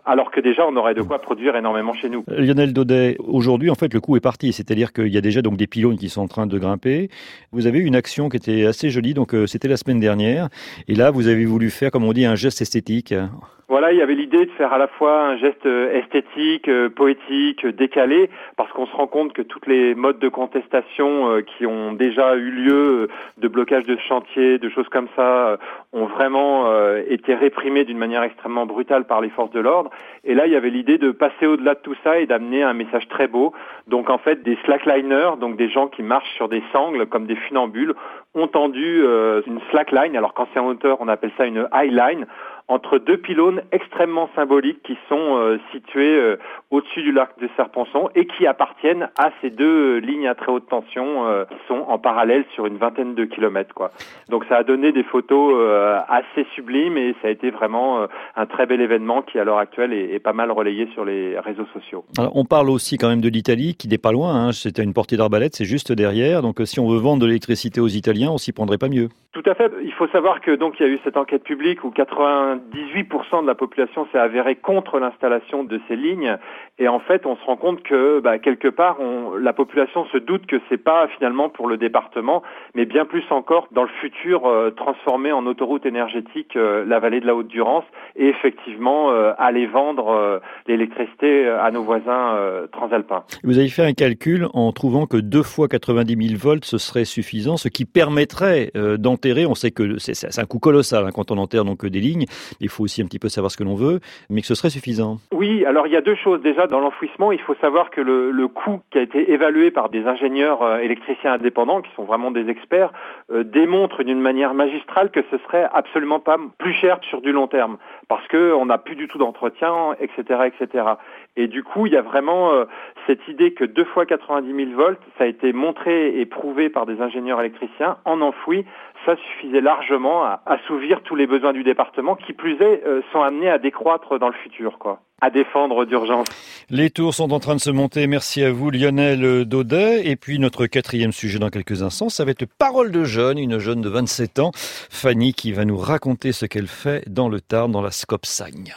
alors que déjà on aurait de quoi produire énormément chez nous.
Lionel Daudet, aujourd'hui en fait le coup est parti, c'est-à-dire qu'il y a déjà donc des pylônes qui sont en train de grimper. Vous avez eu une action qui était assez jolie, donc euh, c'était la semaine dernière, et là vous avez voulu faire, comme on dit, un geste esthétique.
Voilà, il y avait l'idée de faire à la fois un geste esthétique, euh, poétique, décalé, parce qu'on se rend compte que toutes les modes de contestation euh, qui ont déjà eu lieu, euh, de blocage de chantier, de choses comme ça, euh, ont vraiment euh, été réprimés d'une manière extrêmement brutale par les forces de l'ordre. Et là, il y avait l'idée de passer au-delà de tout ça et d'amener un message très beau. Donc en fait, des slackliners, donc des gens qui marchent sur des sangles comme des funambules, ont tendu euh, une slackline, alors quand c'est en hauteur, on appelle ça une highline, entre deux pylônes extrêmement symboliques qui sont euh, situés euh, au-dessus du lac de Serponçon et qui appartiennent à ces deux euh, lignes à très haute tension euh, qui sont en parallèle sur une vingtaine de kilomètres, quoi. Donc ça a donné des photos euh, assez sublimes et ça a été vraiment euh, un très bel événement qui à l'heure actuelle est, est pas mal relayé sur les réseaux sociaux.
Alors, on parle aussi quand même de l'Italie qui n'est pas loin, hein. C'était une portée d'arbalète, c'est juste derrière. Donc si on veut vendre de l'électricité aux Italiens, on s'y prendrait pas mieux.
Tout à fait. Il faut savoir que donc il y a eu cette enquête publique où quatre-vingt-dix-huit pour cent de la population s'est avérée contre l'installation de ces lignes. Et en fait, on se rend compte que bah, quelque part, on, la population se doute que c'est pas finalement pour le département, mais bien plus encore dans le futur euh, transformer en autoroute énergétique euh, la vallée de la Haute-Durance et effectivement euh, aller vendre euh, l'électricité à nos voisins euh, transalpins.
Vous avez fait un calcul en trouvant que deux fois quatre-vingt-dix mille volts, ce serait suffisant, ce qui permettrait euh, d'enterrer. On sait que c'est, c'est un coût colossal hein, quand on enterre donc des lignes. Il faut aussi un petit peu savoir ce que l'on veut, mais que ce serait suffisant.
Oui, alors il y a deux choses. Déjà, dans l'enfouissement, il faut savoir que le, le coût qui a été évalué par des ingénieurs euh, électriciens indépendants, qui sont vraiment des experts, euh, démontre d'une manière magistrale que ce serait absolument pas plus cher sur du long terme, parce que on n'a plus du tout d'entretien, et cetera, et cetera. Et du coup, il y a vraiment euh, cette idée que deux fois quatre-vingt-dix mille volts, ça a été montré et prouvé par des ingénieurs électriciens en enfoui. Ça suffisait largement à assouvir tous les besoins du département, qui plus est, euh, sont amenés à décroître dans le futur, quoi, à défendre d'urgence.
Les tours sont en train de se monter. Merci à vous, Lionel Daudet. Et puis notre quatrième sujet dans quelques instants, ça va être Parole de jeune, une jeune de vingt-sept ans, Fanny, qui va nous raconter ce qu'elle fait dans le Tarn, dans la Scopsagne.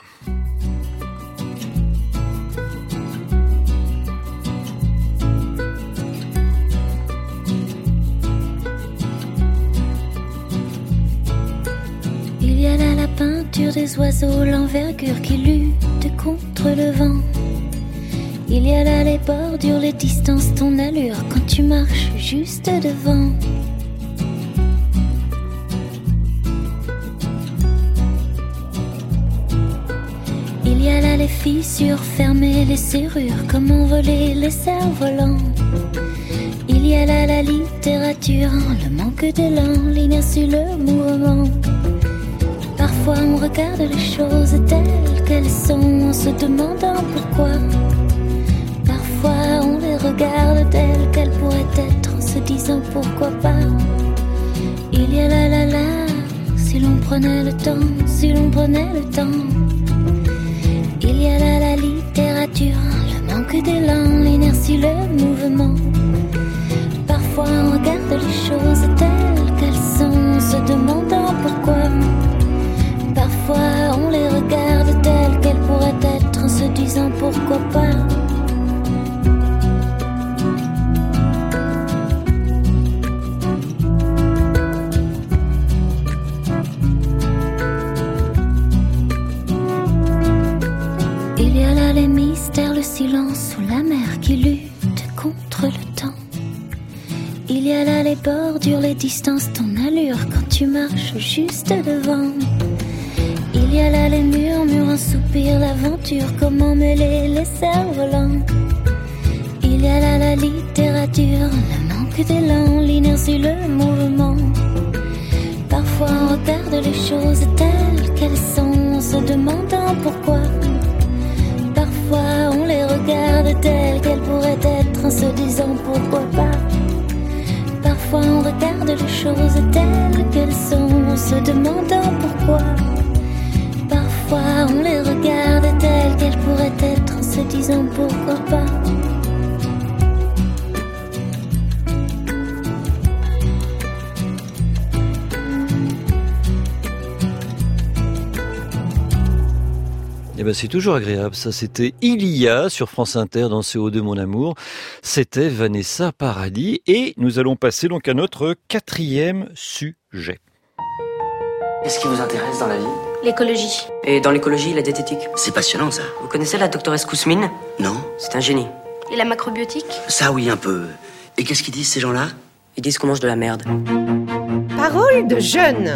Il y a là la peinture des oiseaux, l'envergure qui lutte contre le vent. Il y a là les bordures, les distances, ton allure quand tu marches juste devant. Il y a là les fissures fermées, les serrures, comment voler les cerfs-volants. Il y a là la littérature, le manque d'élan, l'inertie, le mouvement. Parfois on regarde les choses telles qu'elles sont en se demandant pourquoi. Parfois on les regarde telles qu'elles pourraient être en se disant pourquoi pas. Il y a là là là, si l'on prenait le temps, si l'on prenait le temps. Il y a là la littérature, le manque d'élan, l'inertie, le mouvement. Parfois on regarde les choses telles qu'elles sont en se demandant pourquoi. Parfois on les regarde telles qu'elles pourraient être en se disant pourquoi pas. Il y a là les mystères, le silence ou la mer qui lutte contre le temps. Il y a là les bordures, les distances, ton allure quand tu marches juste devant. Il y a là les murmures, un soupir, l'aventure, comment mêler les cerfs-volants. Il y a là la littérature, le manque d'élan, l'inertie, le mouvement. Parfois on regarde les choses telles qu'elles sont en se demandant pourquoi. Parfois on les regarde telles qu'elles pourraient être en se disant pourquoi pas. Parfois on regarde les choses telles qu'elles sont en se demandant pourquoi. Parfois on les regarde telles qu'elles pourraient être en se disant pourquoi pas.
Eh ben, c'est toujours agréable. Ça, c'était Ilia sur France Inter dans C O deux Mon Amour. C'était Vanessa Paradis. Et nous allons passer donc à notre quatrième sujet.
Qu'est-ce qui vous intéresse dans la vie?
L'écologie.
Et dans l'écologie, la diététique?
C'est passionnant, ça.
Vous connaissez la doctoresse Kousmine?
Non.
C'est un génie.
Et la macrobiotique?
Ça, oui, un peu. Et qu'est-ce qu'ils disent, ces gens-là? Ils disent qu'on mange de la merde.
Parole de jeune.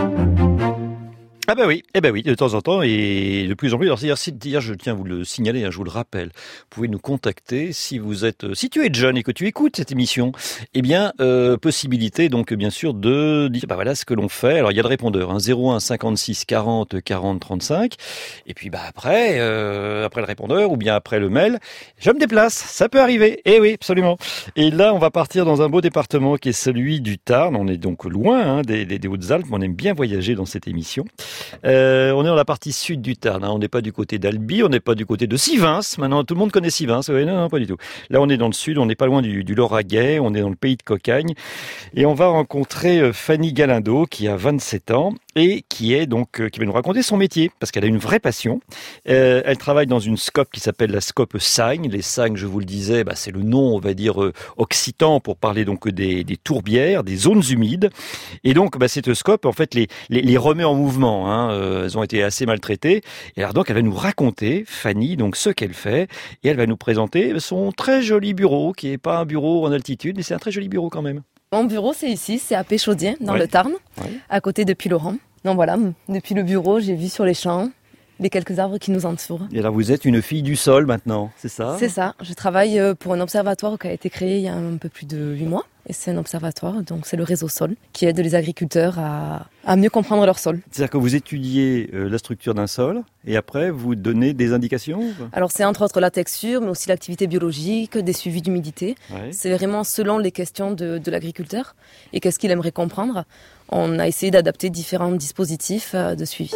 Ah bah oui, eh ben oui, de temps en temps et de plus en plus. Alors c'est dire, je tiens à vous le signaler, hein, je vous le rappelle. Vous pouvez nous contacter si vous êtes, si tu es jeune et que tu écoutes cette émission. Eh bien, euh, possibilité donc bien sûr de dire, bah voilà ce que l'on fait. Alors il y a le répondeur, hein, zéro un cinquante-six quarante quarante trente-cinq. Et puis bah après, euh, après le répondeur ou bien après le mail, je me déplace. Ça peut arriver. Eh oui, absolument. Et là, on va partir dans un beau département qui est celui du Tarn. On est donc loin hein, des, des, des Hautes-Alpes. On aime bien voyager dans cette émission. Euh, on est dans la partie sud du Tarn, hein. On n'est pas du côté d'Albi, on n'est pas du côté de Sivins. Maintenant, tout le monde connaît Sivins. Oui, non, non, pas du tout. Là, on est dans le sud, on n'est pas loin du, du Lauragais, on est dans le pays de Cocagne. Et on va rencontrer Fanny Galindo, qui a vingt-sept ans et qui est donc, euh, qui va nous raconter son métier, parce qu'elle a une vraie passion. Euh, elle travaille dans une scope qui s'appelle la scope Sagne. Les Sagnes, je vous le disais, bah, c'est le nom, on va dire, euh, occitan pour parler donc des, des tourbières, des zones humides. Et donc, bah, cette scope, en fait, les, les, les remet en mouvement, hein. Euh, elles ont été assez maltraitées. Et alors donc, elle va nous raconter, Fanny, donc ce qu'elle fait, et elle va nous présenter son très joli bureau, qui est pas un bureau en altitude, mais c'est un très joli bureau quand même.
Mon bureau, c'est ici, c'est à Péchaudier, dans
ouais.
le Tarn,
ouais.
à côté de Puylaurens. Donc voilà, depuis le bureau, j'ai vu sur les champs les quelques arbres qui nous entourent.
Et alors, vous êtes une fille du sol maintenant, c'est ça?
C'est ça. Je travaille pour un observatoire qui a été créé il y a un peu plus de huit mois. Et c'est un observatoire, donc c'est le réseau Sol, qui aide les agriculteurs à, à mieux comprendre leur sol.
C'est-à-dire que vous étudiez euh, la structure d'un sol, et après vous donnez des indications?
Alors c'est entre autres la texture, mais aussi l'activité biologique, des suivis d'humidité. Ouais. C'est vraiment selon les questions de, de l'agriculteur, et qu'est-ce qu'il aimerait comprendre. On a essayé d'adapter différents dispositifs de suivi.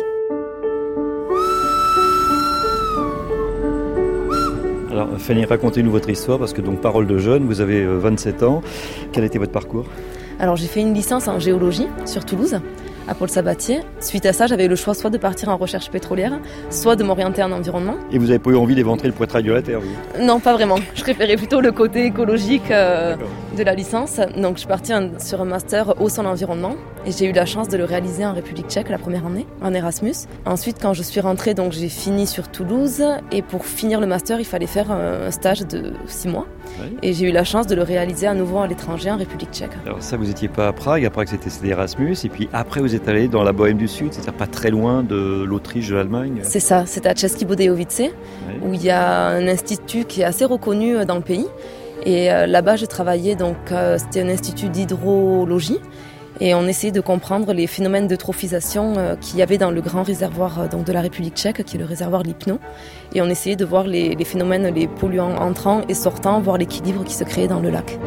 Alors Fanny, racontez-nous votre histoire, parce que donc parole de jeune, vous avez vingt-sept ans. Quel était votre parcours?
Alors j'ai fait une licence en géologie sur Toulouse, à Paul Sabatier. Suite à ça, j'avais le choix soit de partir en recherche pétrolière, soit de m'orienter en environnement.
Et vous n'avez pas eu envie d'éventrer le poitrail de la Terre, vous?
Non, pas vraiment. Je préférais plutôt le côté écologique euh, de la licence. Donc je suis partie en, sur un master au sol environnement et j'ai eu la chance de le réaliser en République tchèque la première année, en Erasmus. Ensuite, quand je suis rentrée, donc j'ai fini sur Toulouse et pour finir le master, il fallait faire un stage de six mois. Oui. Et j'ai eu la chance de le réaliser à nouveau à l'étranger en République tchèque.
Alors ça, vous n'étiez pas à Prague, à Prague c'était Erasmus, et puis après vous êtes allé dans la Bohème du Sud, c'est-à-dire pas très loin de l'Autriche, de l'Allemagne.
C'est ça, c'est à Český Budějovice, oui. Où il y a un institut qui est assez reconnu dans le pays. Et euh, là-bas, je travaillais, donc euh, c'était un institut d'hydrologie. Et on essayait de comprendre les phénomènes d'eutrophisation euh, qu'il y avait dans le grand réservoir euh, donc de la République tchèque, qui est le réservoir Lipno. Et on essayait de voir les, les phénomènes, les polluants entrants et sortants, voir l'équilibre qui se créait dans le lac.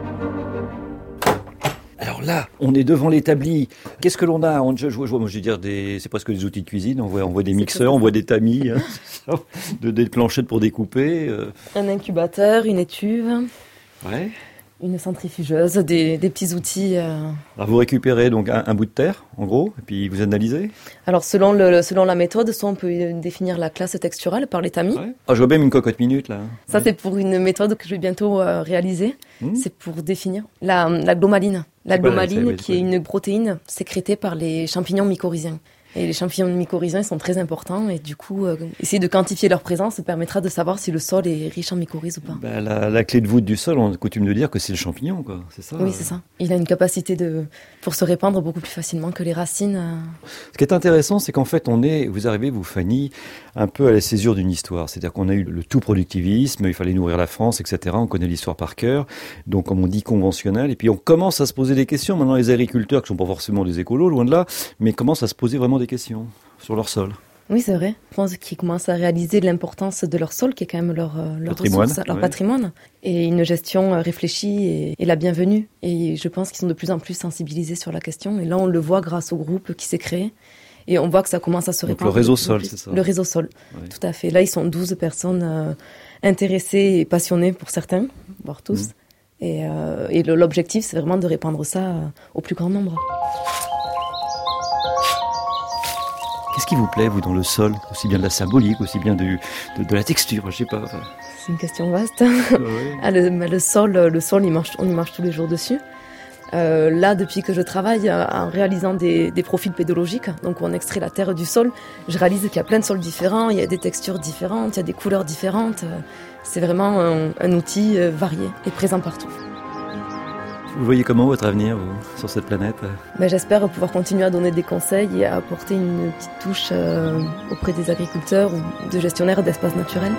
Alors là, on est devant l'établi. Qu'est-ce que l'on a? on, je, je, je, moi, je veux dire, des, c'est presque des outils de cuisine. On voit, on voit des mixeurs, on voit des tamis, hein, de, des planchettes pour découper. Euh.
Un incubateur, une étuve.
Ouais.
Une centrifugeuse, des, des petits outils. Euh...
Alors vous récupérez donc un, un bout de terre, en gros, et puis vous analysez?
Alors selon, le, selon la méthode, soit on peut définir la classe texturale par les tamis.
Ouais. Ah, je vois même une cocotte minute là.
Ça ouais. C'est pour une méthode que je vais bientôt euh, réaliser. Mmh. C'est pour définir la, la glomaline. La glomaline ouais, qui est une protéine sécrétée par les champignons mycorhiziens. Et les champignons mycorhiziens sont très importants et du coup, euh, essayer de quantifier leur présence permettra de savoir si le sol est riche en mycorhizes ou pas.
Bah, la, la clé de voûte du sol, on a coutume de dire que c'est le champignon, quoi. C'est ça?
Oui, c'est ça. Il a une capacité de, pour se répandre beaucoup plus facilement que les racines. Euh...
Ce qui est intéressant, c'est qu'en fait, on est, vous arrivez, vous, Fanny, un peu à la césure d'une histoire. C'est-à-dire qu'on a eu le tout productivisme, il fallait nourrir la France, et cetera. On connaît l'histoire par cœur, donc comme on dit conventionnel. Et puis on commence à se poser des questions. Maintenant, les agriculteurs, qui ne sont pas forcément des écolos, loin de là, mais commencent à se poser vraiment des questions sur leur sol.
Oui, c'est vrai. Je pense qu'ils commencent à réaliser l'importance de leur sol, qui est quand même leur, leur
patrimoine,
ressource, leur
ouais.
patrimoine, et une gestion réfléchie et, et la bienvenue. Et je pense qu'ils sont de plus en plus sensibilisés sur la question. Et là, on le voit grâce au groupe qui s'est créé. Et on voit que ça commence à se répandre.
Donc le réseau Sol, c'est ça?
Le réseau Sol, ouais. Tout à fait. Là, ils sont douze personnes euh, intéressées et passionnées pour certains, voire tous. Mmh. Et, euh, et l'objectif, c'est vraiment de répandre ça euh, au plus grand nombre.
Qu'est-ce qui vous plaît, vous, dans le sol? Aussi bien de la symbolique, aussi bien de, de, de la texture, je sais pas.
C'est une question vaste. Ouais. Ah, le, le sol, le sol, il marche, on y marche tous les jours dessus. Euh, là, depuis que je travaille en réalisant des, des profils pédologiques, donc où on extrait la terre du sol, je réalise qu'il y a plein de sols différents, il y a des textures différentes, il y a des couleurs différentes. C'est vraiment un, un outil varié et présent partout.
Vous voyez comment votre avenir, vous, sur cette planète?
Ben, j'espère pouvoir continuer à donner des conseils et à apporter une petite touche euh, auprès des agriculteurs ou de gestionnaires d'espaces naturels.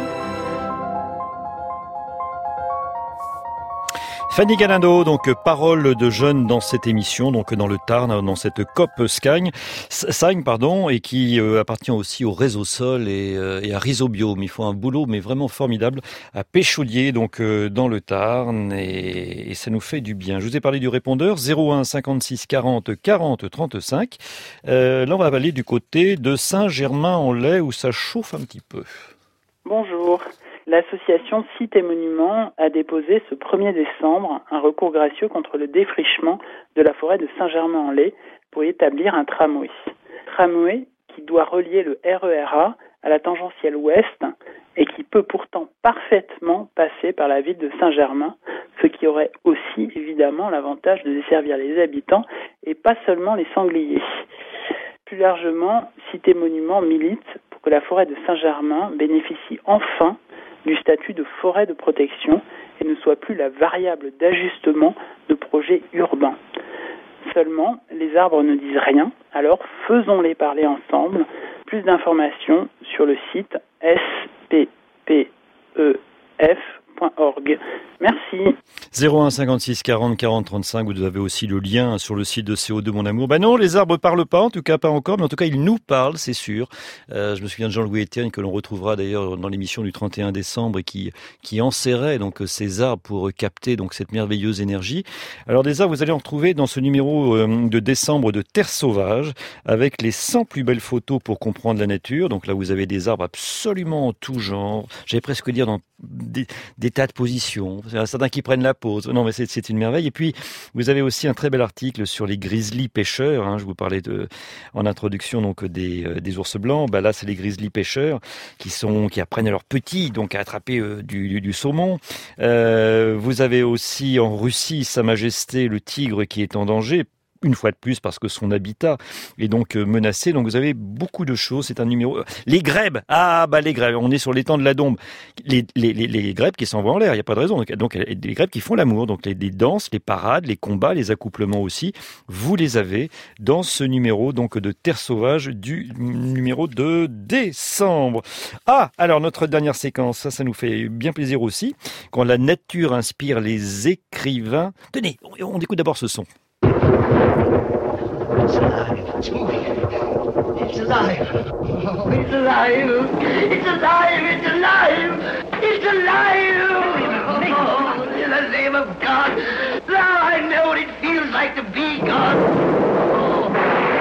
Fanny Galindo, donc parole de jeunes dans cette émission, donc dans le Tarn, dans cette COP Scagne, Sagne, pardon, et qui euh, appartient aussi au Réseau Sol et, euh, et à Rhizobiome. Ils font un boulot, mais vraiment formidable, à Péchaudier, donc euh, dans le Tarn, et, et ça nous fait du bien. Je vous ai parlé du répondeur zéro un cinquante-six quarante quarante trente-cinq. Euh, là, on va aller du côté de Saint-Germain-en-Laye où ça chauffe un petit peu.
Bonjour. L'association Sites et Monuments a déposé ce premier décembre un recours gracieux contre le défrichement de la forêt de Saint-Germain-en-Laye pour y établir un tramway. Tramway qui doit relier le R E R A à la tangentielle ouest et qui peut pourtant parfaitement passer par la ville de Saint-Germain, ce qui aurait aussi évidemment l'avantage de desservir les habitants et pas seulement les sangliers. Plus largement, Sites et Monuments milite pour que la forêt de Saint-Germain bénéficie enfin du statut de forêt de protection et ne soit plus la variable d'ajustement de projets urbains. Seulement, les arbres ne disent rien, alors faisons-les parler ensemble. Plus d'informations sur le site s p p e f point org. Merci.
zéro un cinquante-six quarante quarante trente-cinq, vous avez aussi le lien sur le site de C O deux Mon Amour. Ben non, les arbres parlent pas, en tout cas pas encore, mais en tout cas ils nous parlent, c'est sûr. Euh, je me souviens de Jean-Louis Etienne, que l'on retrouvera d'ailleurs dans l'émission du trente et un décembre, et qui, qui enserrait donc ces arbres pour capter donc cette merveilleuse énergie. Alors des arbres, vous allez en retrouver dans ce numéro de décembre de Terre Sauvage, avec les cent plus belles photos pour comprendre la nature. Donc là, vous avez des arbres absolument en tout genre. J'allais presque dire dans des, des tas de positions. Il y en a certains qui prennent la pause. Non, mais c'est, c'est une merveille. Et puis, vous avez aussi un très bel article sur les grizzlies pêcheurs. Hein. Je vous parlais de, en introduction donc des, euh, des ours blancs. Bah là, c'est les grizzlies pêcheurs qui sont, qui apprennent à leurs petits donc à attraper euh, du, du, du saumon. Euh, vous avez aussi en Russie Sa Majesté le tigre qui est en danger. Une fois de plus, parce que son habitat est donc menacé. Donc vous avez beaucoup de choses. C'est un numéro... Les grèbes. Ah, bah les grèbes. On est sur l'étang de la Dombe. Les, les, les, les grèbes qui s'envoient en l'air. Il n'y a pas de raison. Donc, donc les grèbes qui font l'amour. Donc les, les danses, les parades, les combats, les accouplements aussi. Vous les avez dans ce numéro donc de Terre Sauvage du numéro de décembre. Ah, alors notre dernière séquence. Ça, ça nous fait bien plaisir aussi. Quand la nature inspire les écrivains. Tenez, on écoute d'abord ce son.
It's alive. It's moving. It's alive. Oh, it's alive. It's alive. It's alive. It's alive. Oh, in the name of God. Now I know what it feels like to be God. Oh.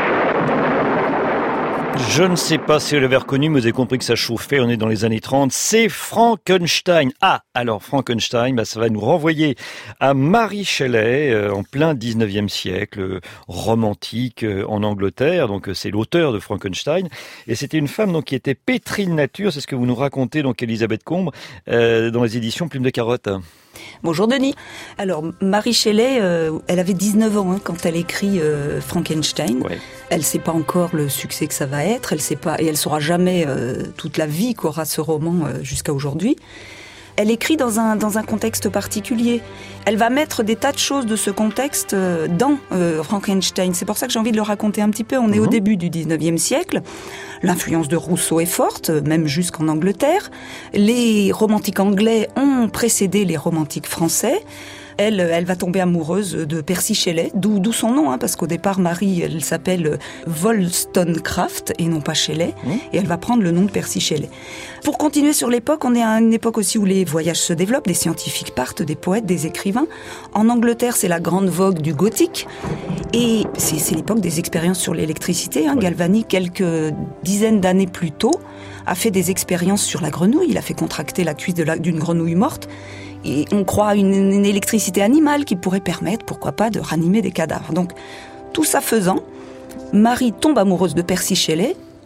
Je ne sais pas si vous l'avez reconnu, mais vous avez compris que ça chauffait, on est dans les années trente. C'est Frankenstein. Ah, alors Frankenstein, bah, ça va nous renvoyer à Mary Shelley, euh, en plein dix-neuvième siècle, euh, romantique euh, en Angleterre. Donc euh, c'est l'auteur de Frankenstein. Et c'était une femme donc qui était pétrie de nature, c'est ce que vous nous racontez, donc Elisabeth Combe, euh, dans les éditions Plume de Carotte.
Bonjour Denis. Alors Mary Shelley, euh, elle avait dix-neuf ans hein, quand elle écrit euh, Frankenstein. Ouais. Elle sait pas encore le succès que ça va être, elle sait pas et elle saura jamais euh, toute la vie qu'aura ce roman euh, jusqu'à aujourd'hui. Elle écrit dans un dans un contexte particulier. Elle va mettre des tas de choses de ce contexte euh, dans euh, Frankenstein. C'est pour ça que j'ai envie de le raconter un petit peu. On est mmh. au début du dix-neuvième siècle. L'influence de Rousseau est forte, même jusqu'en Angleterre. Les romantiques anglais ont précédé les romantiques français. Elle, elle va tomber amoureuse de Percy Shelley, d'où, d'où son nom, hein, parce qu'au départ, Marie, elle s'appelle Wollstonecraft et non pas Shelley, mmh. et elle va prendre le nom de Percy Shelley. Pour continuer sur l'époque, on est à une époque aussi où les voyages se développent, des scientifiques partent, des poètes, des écrivains. En Angleterre, c'est la grande vogue du gothique, et c'est, c'est l'époque des expériences sur l'électricité. Hein. Galvani, quelques dizaines d'années plus tôt, a fait des expériences sur la grenouille, il a fait contracter la cuisse de la, d'une grenouille morte. Et on croit à une, une électricité animale qui pourrait permettre, pourquoi pas, de ranimer des cadavres. Donc, tout ça faisant, Marie tombe amoureuse de Percy Shelley.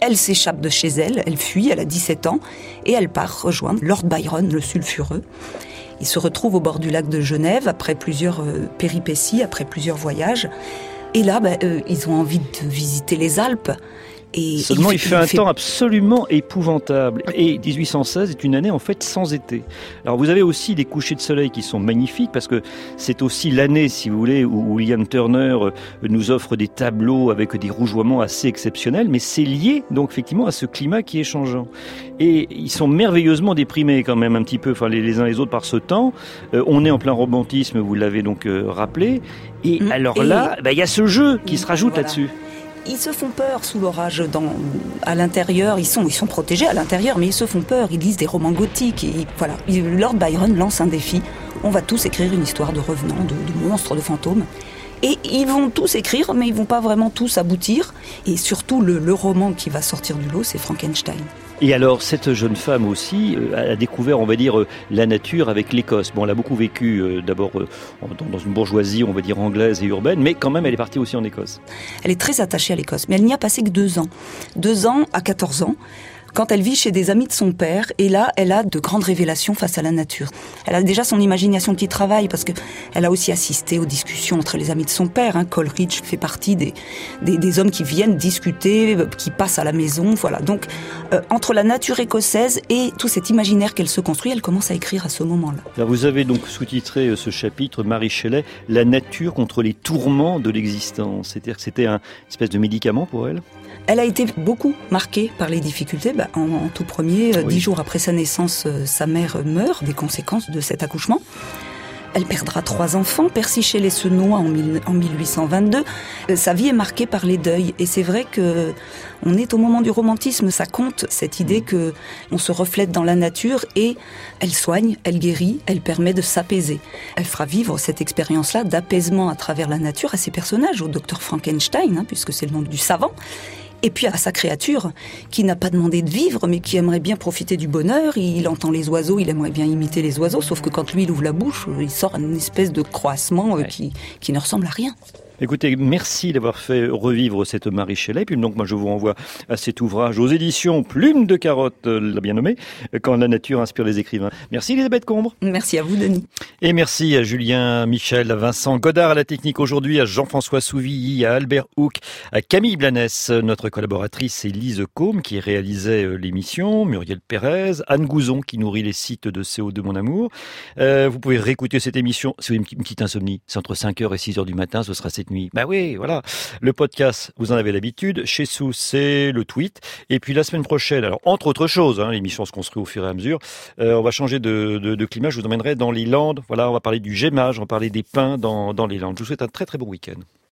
Elle s'échappe de chez elle, elle fuit, elle a dix-sept ans, et elle part rejoindre Lord Byron, le sulfureux. Ils se retrouvent au bord du lac de Genève, après plusieurs euh, péripéties, après plusieurs voyages. Et là, ben, euh, ils ont envie de visiter les Alpes. Et
Seulement, il, il fait il un
fait...
temps absolument épouvantable. Et dix-huit cent seize est une année, en fait, sans été. Alors, vous avez aussi des couchers de soleil qui sont magnifiques, parce que c'est aussi l'année, si vous voulez, où William Turner nous offre des tableaux avec des rougeoiements assez exceptionnels, mais c'est lié, donc, effectivement, à ce climat qui est changeant. Et ils sont merveilleusement déprimés, quand même, un petit peu, enfin, les, les uns les autres par ce temps. Euh, on est en plein romantisme, vous l'avez donc euh, rappelé. Et mmh. alors et... là, bah, il y a ce jeu qui mmh, se rajoute voilà. là-dessus.
Ils se font peur sous l'orage dans, à l'intérieur, ils sont, ils sont protégés à l'intérieur, mais ils se font peur, ils lisent des romans gothiques. Et voilà. Lord Byron lance un défi, on va tous écrire une histoire de revenants, de, de monstres, de fantômes. Et ils vont tous écrire, mais ils vont pas vraiment tous aboutir. Et surtout, le, le roman qui va sortir du lot, c'est Frankenstein.
Et alors, cette jeune femme aussi euh, a découvert, on va dire, euh, la nature avec l'Écosse. Bon, elle a beaucoup vécu, euh, d'abord, euh, dans, dans une bourgeoisie, on va dire, anglaise et urbaine, mais quand même, elle est partie aussi en Écosse.
Elle est très attachée à l'Écosse, mais elle n'y a passé que deux ans. Deux ans à quatorze ans. Quand elle vit chez des amis de son père, et là, elle a de grandes révélations face à la nature. Elle a déjà son imagination qui travaille, parce que elle a aussi assisté aux discussions entre les amis de son père. Hein. Coleridge fait partie des, des, des hommes qui viennent discuter, qui passent à la maison, voilà. Donc, euh, entre la nature écossaise et tout cet imaginaire qu'elle se construit, elle commence à écrire à ce moment-là.
Alors vous avez donc sous-titré ce chapitre, Mary Shelley, « La nature contre les tourments de l'existence ». C'est-à-dire que c'était un espèce de médicament pour elle ?
Elle a été beaucoup marquée par les difficultés. Bah, en, en tout premier, oui. dix jours après sa naissance, euh, sa mère meurt des conséquences de cet accouchement. Elle perdra trois enfants. Percy Shelley se noie en, mille, en mille huit cent vingt-deux. Euh, sa vie est marquée par les deuils. Et c'est vrai que on est au moment du romantisme. Ça compte, cette idée que on se reflète dans la nature et elle soigne, elle guérit, elle permet de s'apaiser. Elle fera vivre cette expérience-là d'apaisement à travers la nature à ses personnages, au docteur Frankenstein, hein, puisque c'est le nom du savant. Et puis à sa créature, qui n'a pas demandé de vivre, mais qui aimerait bien profiter du bonheur. Il entend les oiseaux, il aimerait bien imiter les oiseaux, sauf que quand lui, il ouvre la bouche, il sort une espèce de croassement ouais. qui, qui ne ressemble à rien.
Écoutez, merci d'avoir fait revivre cette Mary Shelley. Puis donc, moi, je vous renvoie à cet ouvrage aux éditions Plume de Carotte, l'a bien nommé, Quand la nature inspire les écrivains. Merci Elisabeth Combre.
Merci à vous, Denis.
Et merci à Julien Michel, à Vincent Godard à la technique aujourd'hui, à Jean-François Souvilly, à Albert Houck, à Camille Blanès, notre collaboratrice, c'est Lise Côme qui réalisait l'émission, Muriel Pérez, Anne Gouzon qui nourrit les sites de C O deux Mon Amour. Euh, vous pouvez réécouter cette émission, si vous avez une petite insomnie, c'est entre cinq heures et six heures du matin, ce sera cette nuit. Ben oui, voilà. Le podcast, vous en avez l'habitude. Chez Sous, c'est le tweet. Et puis la semaine prochaine, alors entre autres choses, hein, l'émission se construit au fur et à mesure, euh, on va changer de, de, de climat. Je vous emmènerai dans les Landes. Voilà, on va parler du gémage, on va parler des pins dans, dans les Landes. Je vous souhaite un très très bon week-end.